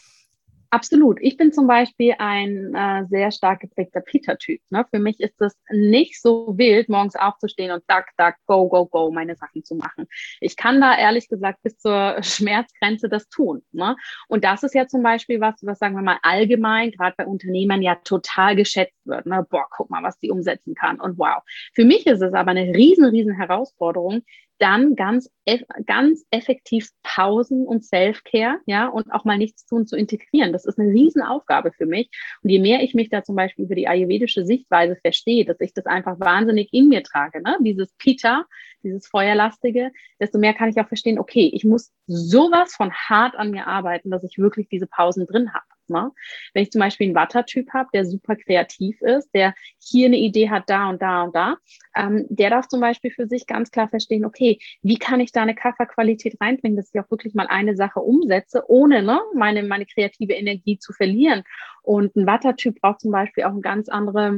Absolut. Ich bin zum Beispiel ein sehr stark geprägter Pitta-Typ. Ne? Für mich ist es nicht so wild, morgens aufzustehen und zack, zack, go, go, go, meine Sachen zu machen. Ich kann da ehrlich gesagt bis zur Schmerzgrenze das tun. Ne? Und das ist ja zum Beispiel was sagen wir mal allgemein, gerade bei Unternehmern ja total geschätzt wird. Ne? Boah, guck mal, was die umsetzen kann und wow. Für mich ist es aber eine riesen Herausforderung, dann ganz effektiv Pausen und Self-Care, ja, und auch mal nichts tun zu integrieren. Das ist eine Riesenaufgabe für mich. Und je mehr ich mich da zum Beispiel über die ayurvedische Sichtweise verstehe, dass ich das einfach wahnsinnig in mir trage, ne, dieses Pitta, dieses Feuerlastige, desto mehr kann ich auch verstehen, okay, ich muss sowas von hart an mir arbeiten, dass ich wirklich diese Pausen drin habe. Ne? Wenn ich zum Beispiel einen Vata-Typ habe, der super kreativ ist, der hier eine Idee hat, da und da und da, der darf zum Beispiel für sich ganz klar verstehen, okay, wie kann ich da eine Kapha-Qualität reinbringen, dass ich auch wirklich mal eine Sache umsetze, ohne meine kreative Energie zu verlieren. Und ein Vata-Typ braucht zum Beispiel auch eine ganz andere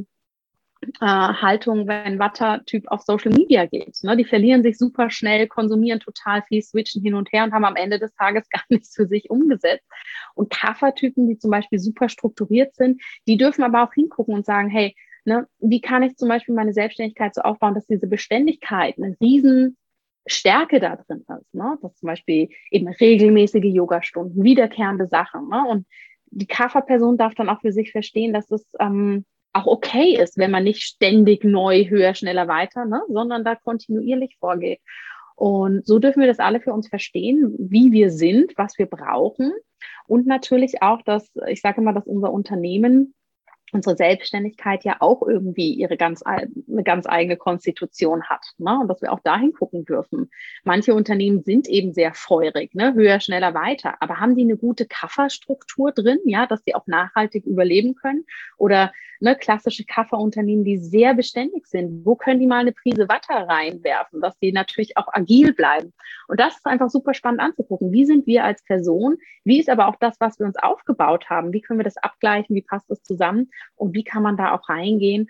Haltung, wenn Vata-Typ auf Social Media geht. Ne? Die verlieren sich super schnell, konsumieren total viel, switchen hin und her und haben am Ende des Tages gar nichts für sich umgesetzt. Und Kapha-Typen, die zum Beispiel super strukturiert sind, die dürfen aber auch hingucken und sagen, hey, ne, wie kann ich zum Beispiel meine Selbstständigkeit so aufbauen, dass diese Beständigkeit eine riesen Stärke da drin ist. Ne? Dass zum Beispiel eben regelmäßige Yogastunden, wiederkehrende Sachen. Ne? Und die Kapha-Person darf dann auch für sich verstehen, dass es auch okay ist, wenn man nicht ständig neu, höher, schneller, weiter, ne, sondern da kontinuierlich vorgeht. Und so dürfen wir das alle für uns verstehen, wie wir sind, was wir brauchen und natürlich auch, dass ich sage immer, dass unser Unternehmen, unsere Selbstständigkeit ja auch irgendwie eine ganz eigene Konstitution hat, ne? Und dass wir auch dahin gucken dürfen. Manche Unternehmen sind eben sehr feurig, ne? Höher, schneller, weiter. Aber haben die eine gute Kafferstruktur drin, ja, dass die auch nachhaltig überleben können? Oder ne, klassische Kafferunternehmen, die sehr beständig sind, wo können die mal eine Prise Watter reinwerfen, dass die natürlich auch agil bleiben? Und das ist einfach super spannend anzugucken. Wie sind wir als Person? Wie ist aber auch das, was wir uns aufgebaut haben? Wie können wir das abgleichen? Wie passt das zusammen? Und wie kann man da auch reingehen?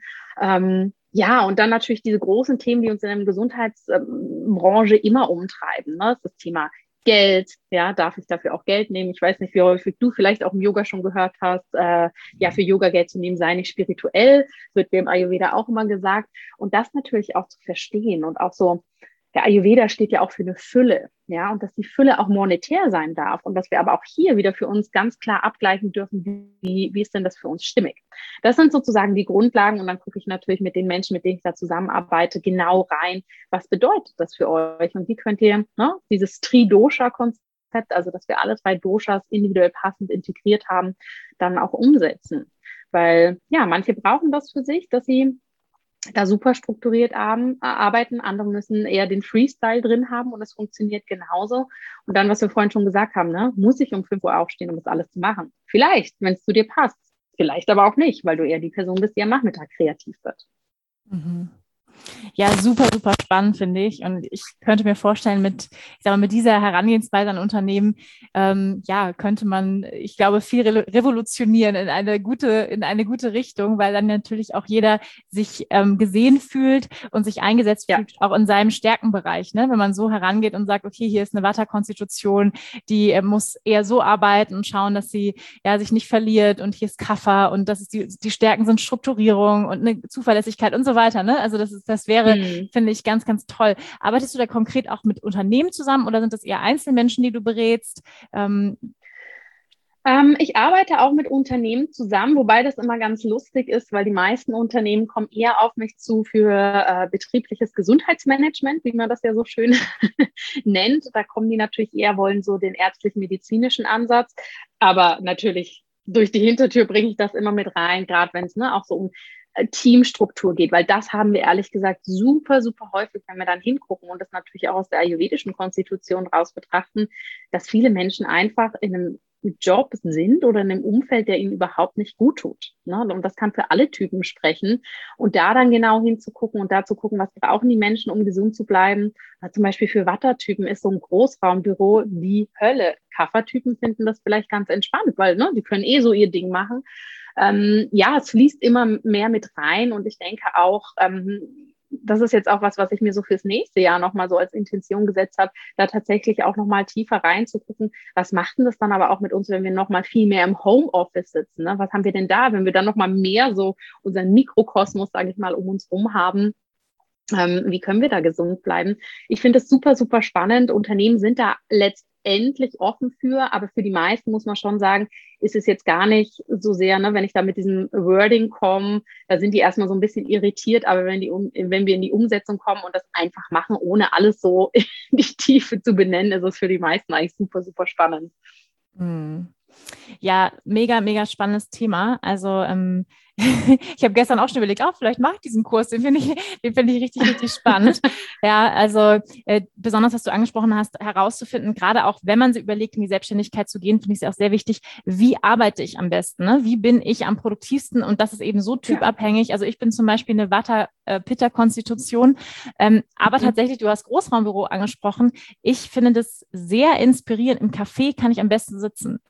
Ja, und dann natürlich diese großen Themen, die uns in der Gesundheitsbranche immer umtreiben. Ne? Das Thema Geld, ja, darf ich dafür auch Geld nehmen? Ich weiß nicht, wie häufig du vielleicht auch im Yoga schon gehört hast, ja, für Yoga Geld zu nehmen, sei nicht spirituell, wird mir im Ayurveda auch immer gesagt. Und das natürlich auch zu verstehen und auch so, der Ayurveda steht ja auch für eine Fülle, ja, und dass die Fülle auch monetär sein darf und dass wir aber auch hier wieder für uns ganz klar abgleichen dürfen, wie ist denn das für uns stimmig. Das sind sozusagen die Grundlagen und dann gucke ich natürlich mit den Menschen, mit denen ich da zusammenarbeite, genau rein, was bedeutet das für euch und wie könnt ihr dieses Tri-Dosha-Konzept, also dass wir alle 3 Doshas individuell passend integriert haben, dann auch umsetzen. Weil ja, manche brauchen das für sich, dass sie da super strukturiert arbeiten, andere müssen eher den Freestyle drin haben und es funktioniert genauso. Und dann, was wir vorhin schon gesagt haben, ne, muss ich um 5 Uhr aufstehen, um das alles zu machen? Vielleicht, wenn es zu dir passt. Vielleicht aber auch nicht, weil du eher die Person bist, die am Nachmittag kreativ wird. Mhm. Ja, super, super spannend, finde ich. Und ich könnte mir vorstellen, mit dieser Herangehensweise an Unternehmen, könnte man, ich glaube, viel revolutionieren in eine gute Richtung, weil dann natürlich auch jeder sich gesehen fühlt und sich eingesetzt fühlt, auch in seinem Stärkenbereich. Ne? Wenn man so herangeht und sagt, okay, hier ist eine Vata-Konstitution, die muss eher so arbeiten und schauen, dass sie sich nicht verliert, und hier ist Kapha und das ist die Stärken sind Strukturierung und eine Zuverlässigkeit und so weiter. Ne? Also das wäre, finde ich, ganz, ganz toll. Arbeitest du da konkret auch mit Unternehmen zusammen oder sind das eher Einzelmenschen, die du berätst? Ich arbeite auch mit Unternehmen zusammen, wobei das immer ganz lustig ist, weil die meisten Unternehmen kommen eher auf mich zu für betriebliches Gesundheitsmanagement, wie man das ja so schön nennt. Da kommen die natürlich eher, wollen so den ärztlich-medizinischen Ansatz. Aber natürlich durch die Hintertür bringe ich das immer mit rein, gerade wenn es auch so um Teamstruktur geht, weil das haben wir ehrlich gesagt super, super häufig, wenn wir dann hingucken und das natürlich auch aus der ayurvedischen Konstitution raus betrachten, dass viele Menschen einfach in einem Job sind oder in einem Umfeld, der ihnen überhaupt nicht gut tut. Ne? Und das kann für alle Typen sprechen. Und da dann genau hinzugucken und da zu gucken, was brauchen die Menschen, um gesund zu bleiben. Also zum Beispiel für Vata-Typen ist so ein Großraumbüro die Hölle. Kapha-Typen finden das vielleicht ganz entspannt, weil die können so ihr Ding machen. Es fließt immer mehr mit rein und ich denke auch, das ist jetzt auch was ich mir so fürs nächste Jahr nochmal so als Intention gesetzt habe, da tatsächlich auch nochmal tiefer reinzugucken, was macht denn das dann aber auch mit uns, wenn wir nochmal viel mehr im Homeoffice sitzen, ne? Was haben wir denn da, wenn wir dann nochmal mehr so unseren Mikrokosmos, sage ich mal, um uns rum haben? Wie können wir da gesund bleiben? Ich finde es super, super spannend. Unternehmen sind da letztendlich offen für, aber für die meisten muss man schon sagen, ist es jetzt gar nicht so sehr, wenn ich da mit diesem Wording komme, da sind die erstmal so ein bisschen irritiert, aber wenn wir in die Umsetzung kommen und das einfach machen, ohne alles so in die Tiefe zu benennen, ist es für die meisten eigentlich super, super spannend. Ja, mega, mega spannendes Thema. Also ich habe gestern auch schon überlegt, vielleicht mache ich diesen Kurs, den finde ich richtig, richtig spannend. Ja, also besonders, was du angesprochen hast, herauszufinden, gerade auch, wenn man sich überlegt, in die Selbstständigkeit zu gehen, finde ich es auch sehr wichtig, wie arbeite ich am besten, ne? Wie bin ich am produktivsten? Und das ist eben so typabhängig. Also ich bin zum Beispiel eine Vata-Pitta-Konstitution, aber tatsächlich, du hast Großraumbüro angesprochen. Ich finde das sehr inspirierend. Im Café kann ich am besten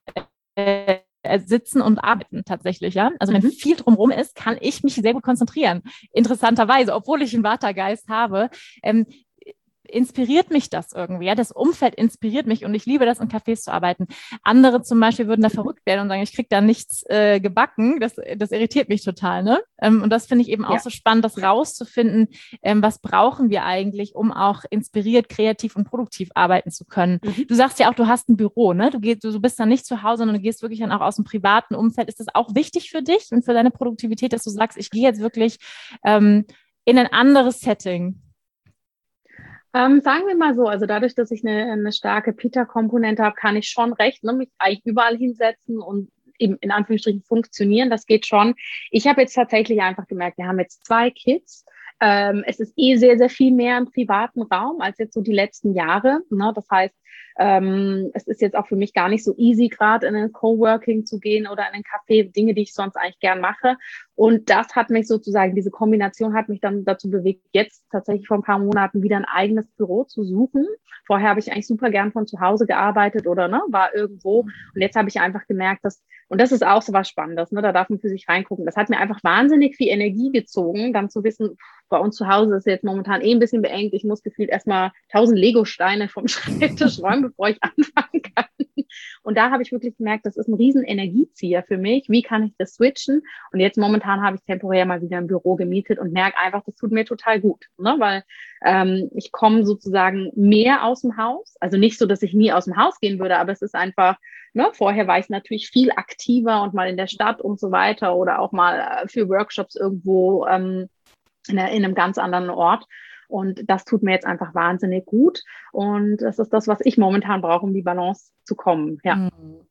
sitzen und arbeiten tatsächlich, ja. Also wenn viel drumherum ist, kann ich mich sehr gut konzentrieren. Interessanterweise, obwohl ich einen Vata-Geist habe, inspiriert mich das irgendwie. Ja? Das Umfeld inspiriert mich und ich liebe das, in Cafés zu arbeiten. Andere zum Beispiel würden da verrückt werden und sagen, ich kriege da nichts gebacken. Das irritiert mich total. Ne? Und das finde ich eben auch so spannend, das rauszufinden, was brauchen wir eigentlich, um auch inspiriert, kreativ und produktiv arbeiten zu können. Du sagst ja auch, du hast ein Büro, ne? Du bist dann nicht zu Hause, sondern du gehst wirklich dann auch aus dem privaten Umfeld. Ist das auch wichtig für dich und für deine Produktivität, dass du sagst, ich gehe jetzt wirklich in ein anderes Setting? Sagen wir mal so, also dadurch, dass ich eine starke Pitta-Komponente habe, kann ich schon recht, mich eigentlich überall hinsetzen und eben in Anführungsstrichen funktionieren. Das geht schon. Ich habe jetzt tatsächlich einfach gemerkt, wir haben jetzt 2 Kids. Es ist sehr, sehr viel mehr im privaten Raum als jetzt so die letzten Jahre. Ne? Das heißt, es ist jetzt auch für mich gar nicht so easy, gerade in ein Coworking zu gehen oder in ein Café, Dinge, die ich sonst eigentlich gern mache. Und das hat mich sozusagen, diese Kombination hat mich dann dazu bewegt, jetzt tatsächlich vor ein paar Monaten wieder ein eigenes Büro zu suchen. Vorher habe ich eigentlich super gern von zu Hause gearbeitet oder war irgendwo. Und jetzt habe ich einfach gemerkt, und das ist auch so was Spannendes, da darf man für sich reingucken. Das hat mir einfach wahnsinnig viel Energie gezogen, dann zu wissen, bei uns zu Hause ist jetzt momentan ein bisschen beengt. Ich muss gefühlt erstmal 1000 Lego-Steine vom Schreibtisch räumen, bevor ich anfangen kann. Und da habe ich wirklich gemerkt, das ist ein riesen Energiezieher für mich. Wie kann ich das switchen? Und jetzt momentan habe ich temporär mal wieder ein Büro gemietet und merke einfach, das tut mir total gut, weil ich komme sozusagen mehr aus dem Haus. Also nicht so, dass ich nie aus dem Haus gehen würde, aber es ist einfach, vorher war ich natürlich viel aktiver und mal in der Stadt und so weiter oder auch mal für Workshops irgendwo in einem ganz anderen Ort. Und das tut mir jetzt einfach wahnsinnig gut. Und das ist das, was ich momentan brauche, um die Balance zu kommen. Ja.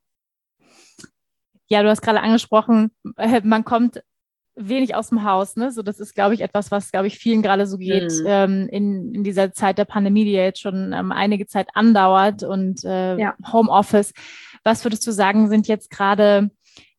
Ja, du hast gerade angesprochen, man kommt wenig aus dem Haus, ne? So, das ist, glaube ich, etwas, was, glaube ich, vielen gerade so geht in dieser Zeit der Pandemie, die ja jetzt schon einige Zeit andauert und Homeoffice. Was würdest du sagen, sind jetzt gerade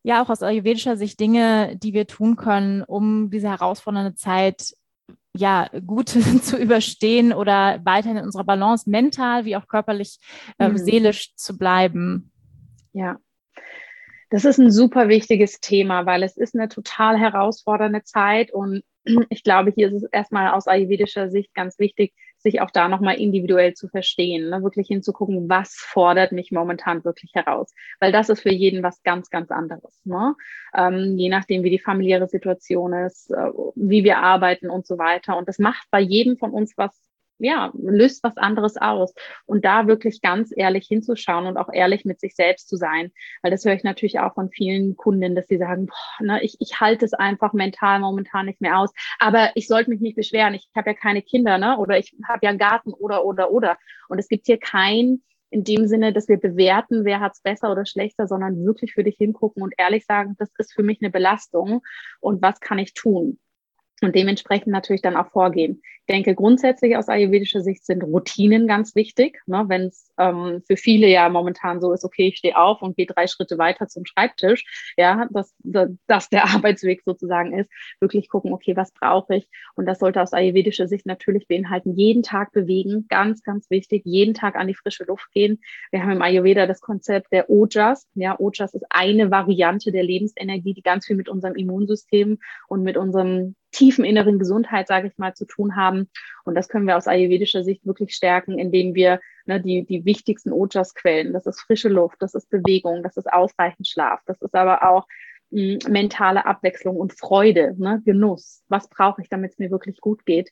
ja auch aus ayurvedischer Sicht Dinge, die wir tun können, um diese herausfordernde Zeit ja gut zu überstehen oder weiterhin in unserer Balance mental wie auch körperlich, seelisch zu bleiben? Ja, das ist ein super wichtiges Thema, weil es ist eine total herausfordernde Zeit und ich glaube, hier ist es erstmal aus ayurvedischer Sicht ganz wichtig, sich auch da nochmal individuell zu verstehen, ne? Wirklich hinzugucken, was fordert mich momentan wirklich heraus, weil das ist für jeden was ganz, ganz anderes, ne? Je nachdem, wie die familiäre Situation ist, wie wir arbeiten und so weiter und das macht bei jedem von uns was, ja, löst was anderes aus und da wirklich ganz ehrlich hinzuschauen und auch ehrlich mit sich selbst zu sein. Weil das höre ich natürlich auch von vielen Kunden, dass sie sagen, boah, ne, ich halte es einfach mental momentan nicht mehr aus. Aber ich sollte mich nicht beschweren. Ich habe ja keine Kinder, ne? Oder ich habe ja einen Garten oder. Und es gibt hier kein in dem Sinne, dass wir bewerten, wer hat es besser oder schlechter, sondern wirklich für dich hingucken und ehrlich sagen, das ist für mich eine Belastung und was kann ich tun? Und dementsprechend natürlich dann auch vorgehen. Ich denke, grundsätzlich aus ayurvedischer Sicht sind Routinen ganz wichtig. Ne? Wenn es für viele ja momentan so ist, okay, ich stehe auf und gehe 3 Schritte weiter zum Schreibtisch, ja, dass der Arbeitsweg sozusagen ist, wirklich gucken, okay, was brauche ich? Und das sollte aus ayurvedischer Sicht natürlich beinhalten, jeden Tag bewegen, ganz, ganz wichtig, jeden Tag an die frische Luft gehen. Wir haben im Ayurveda das Konzept der Ojas. Ja, Ojas ist eine Variante der Lebensenergie, die ganz viel mit unserem Immunsystem und mit unserem tiefen inneren Gesundheit, sage ich mal, zu tun haben. Und das können wir aus ayurvedischer Sicht wirklich stärken, indem wir die wichtigsten Ojas-Quellen, das ist frische Luft, das ist Bewegung, das ist ausreichend Schlaf, das ist aber auch mentale Abwechslung und Freude, Genuss. Was brauche ich, damit es mir wirklich gut geht?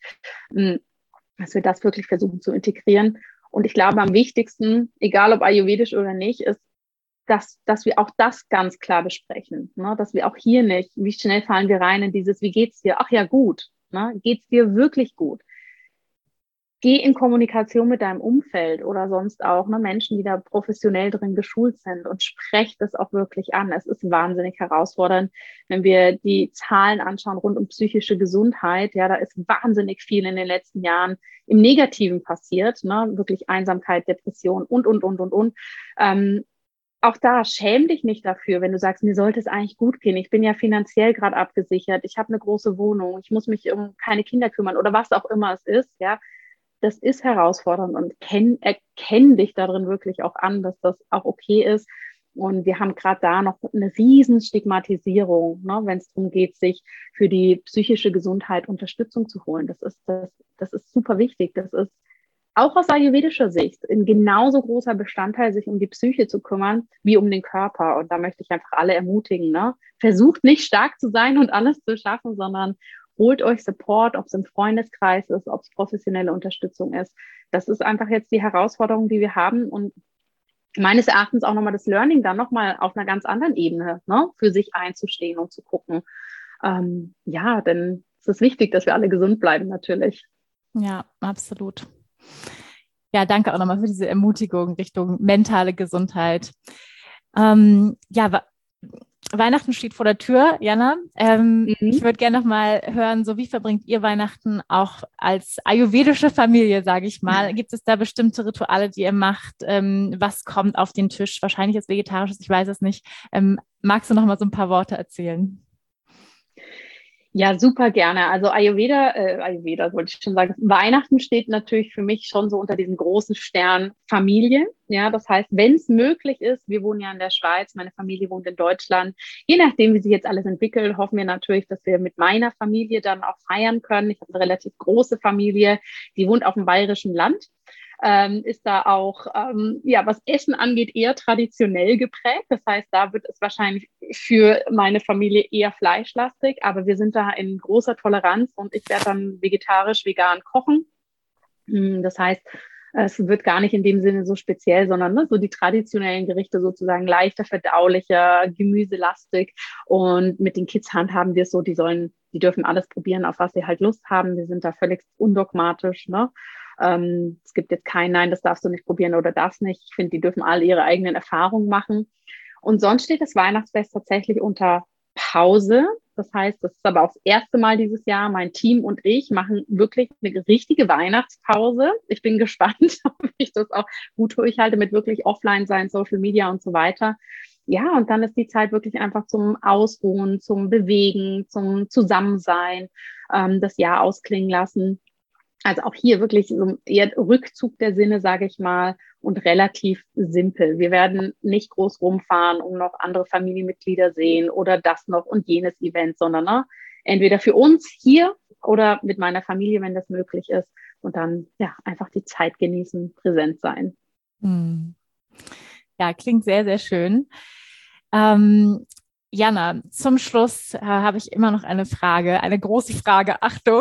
Dass wir das wirklich versuchen zu integrieren. Und ich glaube, am wichtigsten, egal ob ayurvedisch oder nicht, ist, dass wir auch das ganz klar besprechen, ne? Dass wir auch hier nicht, wie schnell fallen wir rein in dieses, wie geht's dir? Ach ja, gut, ne? Geht's dir wirklich gut? Geh in Kommunikation mit deinem Umfeld oder sonst auch Menschen, die da professionell drin geschult sind und sprecht es auch wirklich an. Es ist wahnsinnig herausfordernd, wenn wir die Zahlen anschauen rund um psychische Gesundheit. Ja, da ist wahnsinnig viel in den letzten Jahren im Negativen passiert, ne? Wirklich Einsamkeit, Depression und. Auch da, schäm dich nicht dafür, wenn du sagst, mir sollte es eigentlich gut gehen. Ich bin ja finanziell gerade abgesichert. Ich habe eine große Wohnung. Ich muss mich um keine Kinder kümmern oder was auch immer es ist. Ja, das ist herausfordernd und erkenn dich darin wirklich auch an, dass das auch okay ist. Und wir haben gerade da noch eine riesen Stigmatisierung, ne, wenn es darum geht, sich für die psychische Gesundheit Unterstützung zu holen. Das ist super wichtig. Das ist auch aus ayurvedischer Sicht ein genauso großer Bestandteil, sich um die Psyche zu kümmern, wie um den Körper. Und da möchte ich einfach alle ermutigen, ne? Versucht nicht stark zu sein und alles zu schaffen, sondern holt euch Support, ob es im Freundeskreis ist, ob es professionelle Unterstützung ist. Das ist einfach jetzt die Herausforderung, die wir haben und meines Erachtens auch nochmal das Learning dann nochmal auf einer ganz anderen Ebene, ne? Für sich einzustehen und zu gucken. Ja, denn es ist wichtig, dass wir alle gesund bleiben, natürlich. Ja, absolut. Ja, danke auch nochmal für diese Ermutigung Richtung mentale Gesundheit. Ja, Weihnachten steht vor der Tür, Jana. Ich würde gerne nochmal hören, so wie verbringt ihr Weihnachten auch als ayurvedische Familie, sage ich mal? Gibt es da bestimmte Rituale, die ihr macht? Was kommt auf den Tisch? Wahrscheinlich ist Vegetarisches, ich weiß es nicht. Magst du nochmal so ein paar Worte erzählen? Ja, super gerne. Also Ayurveda wollte ich schon sagen. Weihnachten steht natürlich für mich schon so unter diesem großen Stern Familie. Ja, das heißt, wenn es möglich ist, wir wohnen ja in der Schweiz, meine Familie wohnt in Deutschland. Je nachdem, wie sich jetzt alles entwickelt, hoffen wir natürlich, dass wir mit meiner Familie dann auch feiern können. Ich habe eine relativ große Familie, die wohnt auf dem bayerischen Land. Ist da auch, was Essen angeht, eher traditionell geprägt. Das heißt, da wird es wahrscheinlich für meine Familie eher fleischlastig, aber wir sind da in großer Toleranz und ich werde dann vegetarisch, vegan kochen. Das heißt, es wird gar nicht in dem Sinne so speziell, sondern so die traditionellen Gerichte sozusagen leichter, verdaulicher, gemüselastig. Und mit den Kids handhaben wir es so, die dürfen alles probieren, auf was sie halt Lust haben. Wir sind da völlig undogmatisch, ne? Es gibt jetzt kein Nein, das darfst du nicht probieren oder das nicht. Ich finde, die dürfen alle ihre eigenen Erfahrungen machen. Und sonst steht das Weihnachtsfest tatsächlich unter Pause. Das heißt, das ist aber auch das erste Mal dieses Jahr. Mein Team und ich machen wirklich eine richtige Weihnachtspause. Ich bin gespannt, ob ich das auch gut durchhalte mit wirklich Offline sein, Social Media und so weiter. ja, und dann ist die Zeit wirklich einfach zum Ausruhen, zum Bewegen, zum Zusammensein, das Jahr ausklingen lassen. Also auch hier wirklich so eher Rückzug der Sinne, sage ich mal, und relativ simpel. Wir werden nicht groß rumfahren, um noch andere Familienmitglieder sehen oder das noch und jenes Event, sondern entweder für uns hier oder mit meiner Familie, wenn das möglich ist. Und dann ja einfach die Zeit genießen, präsent sein. Ja, klingt sehr, sehr schön. Jana, zum Schluss habe ich immer noch eine Frage, eine große Frage. Achtung.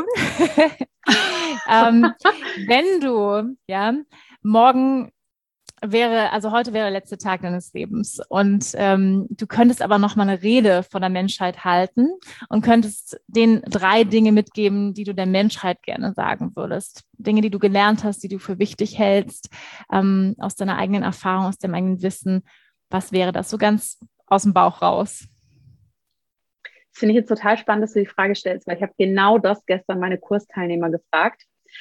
Wenn du, morgen heute wäre der letzte Tag deines Lebens und du könntest aber noch mal eine Rede von der Menschheit halten und könntest den 3 Dinge mitgeben, die du der Menschheit gerne sagen würdest. Dinge, die du gelernt hast, die du für wichtig hältst, aus deiner eigenen Erfahrung, aus deinem eigenen Wissen. Was wäre das? So ganz aus dem Bauch raus. Das finde ich jetzt total spannend, dass du die Frage stellst, weil ich habe genau das gestern meine Kursteilnehmer gefragt.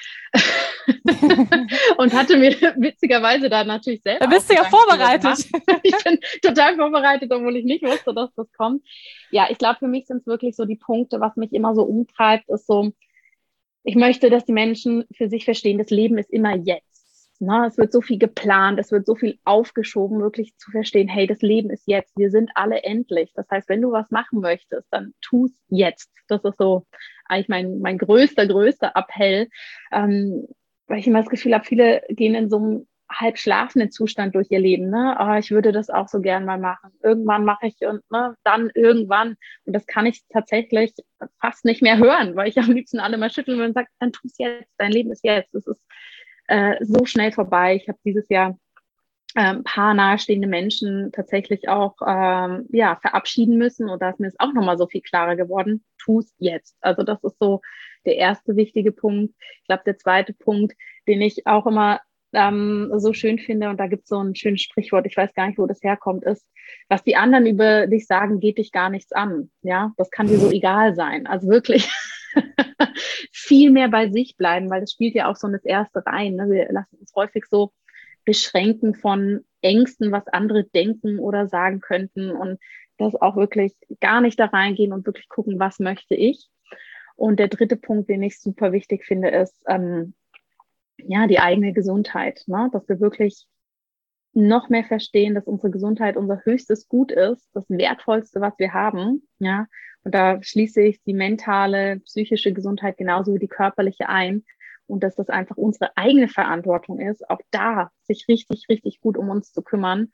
Und hatte mir witzigerweise da natürlich selber. Da bist du ja vorbereitet. Ich bin total vorbereitet, obwohl ich nicht wusste, dass das kommt. Ja, ich glaube, für mich sind es wirklich so die Punkte, was mich immer so umtreibt, ist so, ich möchte, dass die Menschen für sich verstehen, das Leben ist immer jetzt. Es wird so viel geplant, es wird so viel aufgeschoben, wirklich zu verstehen, hey, das Leben ist jetzt, wir sind alle endlich. Das heißt, wenn du was machen möchtest, dann tu es jetzt. Das ist so eigentlich mein größter Appell, weil ich immer das Gefühl habe, viele gehen in so einem halb schlafenden Zustand durch ihr Leben. Ich würde das auch so gern mal machen. Irgendwann mache ich und dann irgendwann. Und das kann ich tatsächlich fast nicht mehr hören, weil ich am liebsten alle mal schütteln würde und sage, dann tu es jetzt, dein Leben ist jetzt. Es ist so schnell vorbei. Ich habe dieses Jahr ein paar nahestehende Menschen tatsächlich auch verabschieden müssen und da ist mir das auch nochmal so viel klarer geworden. Tu es jetzt. Also das ist so der erste wichtige Punkt. Ich glaube, der zweite Punkt, den ich auch immer so schön finde, und da gibt es so ein schönes Sprichwort, ich weiß gar nicht, wo das herkommt, ist, was die anderen über dich sagen, geht dich gar nichts an. Ja, das kann dir so egal sein. Also wirklich viel mehr bei sich bleiben, weil das spielt ja auch so in das Erste rein. Wir lassen uns häufig so beschränken von Ängsten, was andere denken oder sagen könnten und das auch wirklich gar nicht da reingehen und wirklich gucken, was möchte ich. Und der dritte Punkt, den ich super wichtig finde, ist die eigene Gesundheit, dass wir wirklich noch mehr verstehen, dass unsere Gesundheit unser höchstes Gut ist, das Wertvollste, was wir haben. Ja, und da schließe ich die mentale, psychische Gesundheit genauso wie die körperliche ein. Und dass das einfach unsere eigene Verantwortung ist, auch da sich richtig, richtig gut um uns zu kümmern,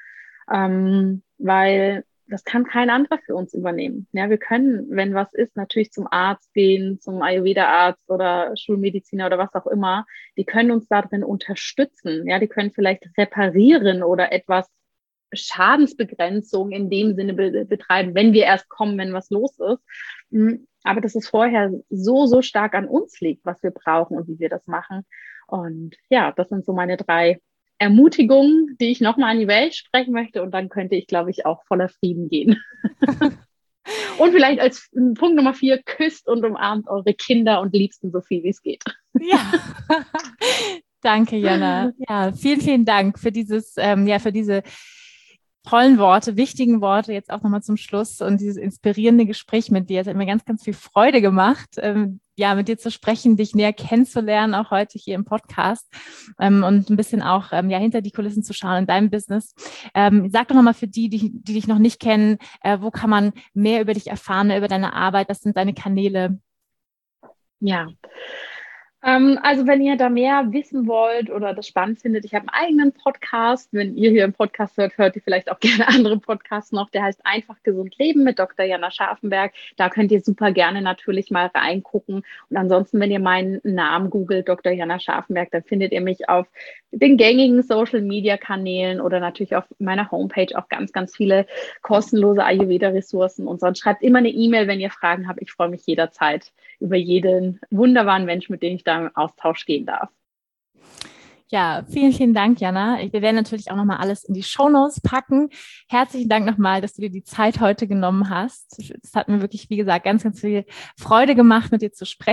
weil das kann kein anderer für uns übernehmen. Ja, wir können, wenn was ist, natürlich zum Arzt gehen, zum Ayurveda-Arzt oder Schulmediziner oder was auch immer. Die können uns darin unterstützen. Ja, die können vielleicht reparieren oder etwas Schadensbegrenzung in dem Sinne betreiben, wenn wir erst kommen, wenn was los ist. Aber dass es vorher so stark an uns liegt, was wir brauchen und wie wir das machen. Und ja, das sind so meine 3 Ermutigungen, die ich nochmal an die Welt sprechen möchte. Und dann könnte ich, glaube ich, auch voller Frieden gehen. Und vielleicht als Punkt Nummer 4, küsst und umarmt eure Kinder und Liebsten so viel, wie es geht. Ja, danke, Jana. Ja, vielen, vielen Dank für dieses, für diese tollen Worte, wichtigen Worte jetzt auch nochmal zum Schluss und dieses inspirierende Gespräch mit dir. Es hat mir ganz, ganz viel Freude gemacht, mit dir zu sprechen, dich näher kennenzulernen, auch heute hier im Podcast und ein bisschen auch hinter die Kulissen zu schauen in deinem Business. Sag doch nochmal für die dich noch nicht kennen, wo kann man mehr über dich erfahren, über deine Arbeit, was sind deine Kanäle? Ja, also wenn ihr da mehr wissen wollt oder das spannend findet, ich habe einen eigenen Podcast. Wenn ihr hier einen Podcast hört, hört ihr vielleicht auch gerne andere Podcasts noch. Der heißt Einfach gesund leben mit Dr. Jana Scharfenberg. Da könnt ihr super gerne natürlich mal reingucken. Und ansonsten, wenn ihr meinen Namen googelt, Dr. Jana Scharfenberg, dann findet ihr mich auf den gängigen Social-Media-Kanälen oder natürlich auf meiner Homepage auch ganz, ganz viele kostenlose Ayurveda-Ressourcen. Und sonst schreibt immer eine E-Mail, wenn ihr Fragen habt. Ich freue mich jederzeit über jeden wunderbaren Mensch, mit dem ich da im Austausch gehen darf. Ja, vielen, vielen Dank, Jana. Wir werden natürlich auch nochmal alles in die Shownotes packen. Herzlichen Dank nochmal, dass du dir die Zeit heute genommen hast. Es hat mir wirklich, wie gesagt, ganz, ganz viel Freude gemacht, mit dir zu sprechen.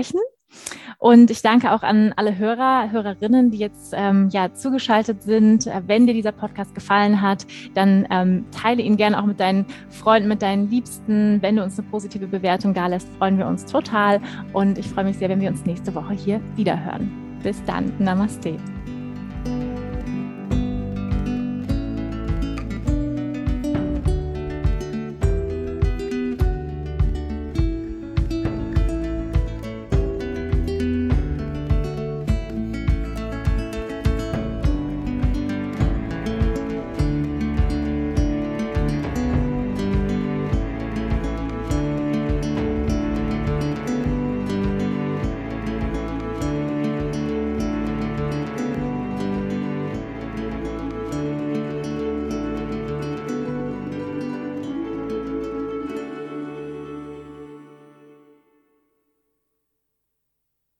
Und ich danke auch an alle Hörerinnen, die jetzt zugeschaltet sind. Wenn dir dieser Podcast gefallen hat, dann teile ihn gerne auch mit deinen Freunden, mit deinen Liebsten. Wenn du uns eine positive Bewertung da lässt, freuen wir uns total. Und ich freue mich sehr, wenn wir uns nächste Woche hier wieder hören. Bis dann. Namaste.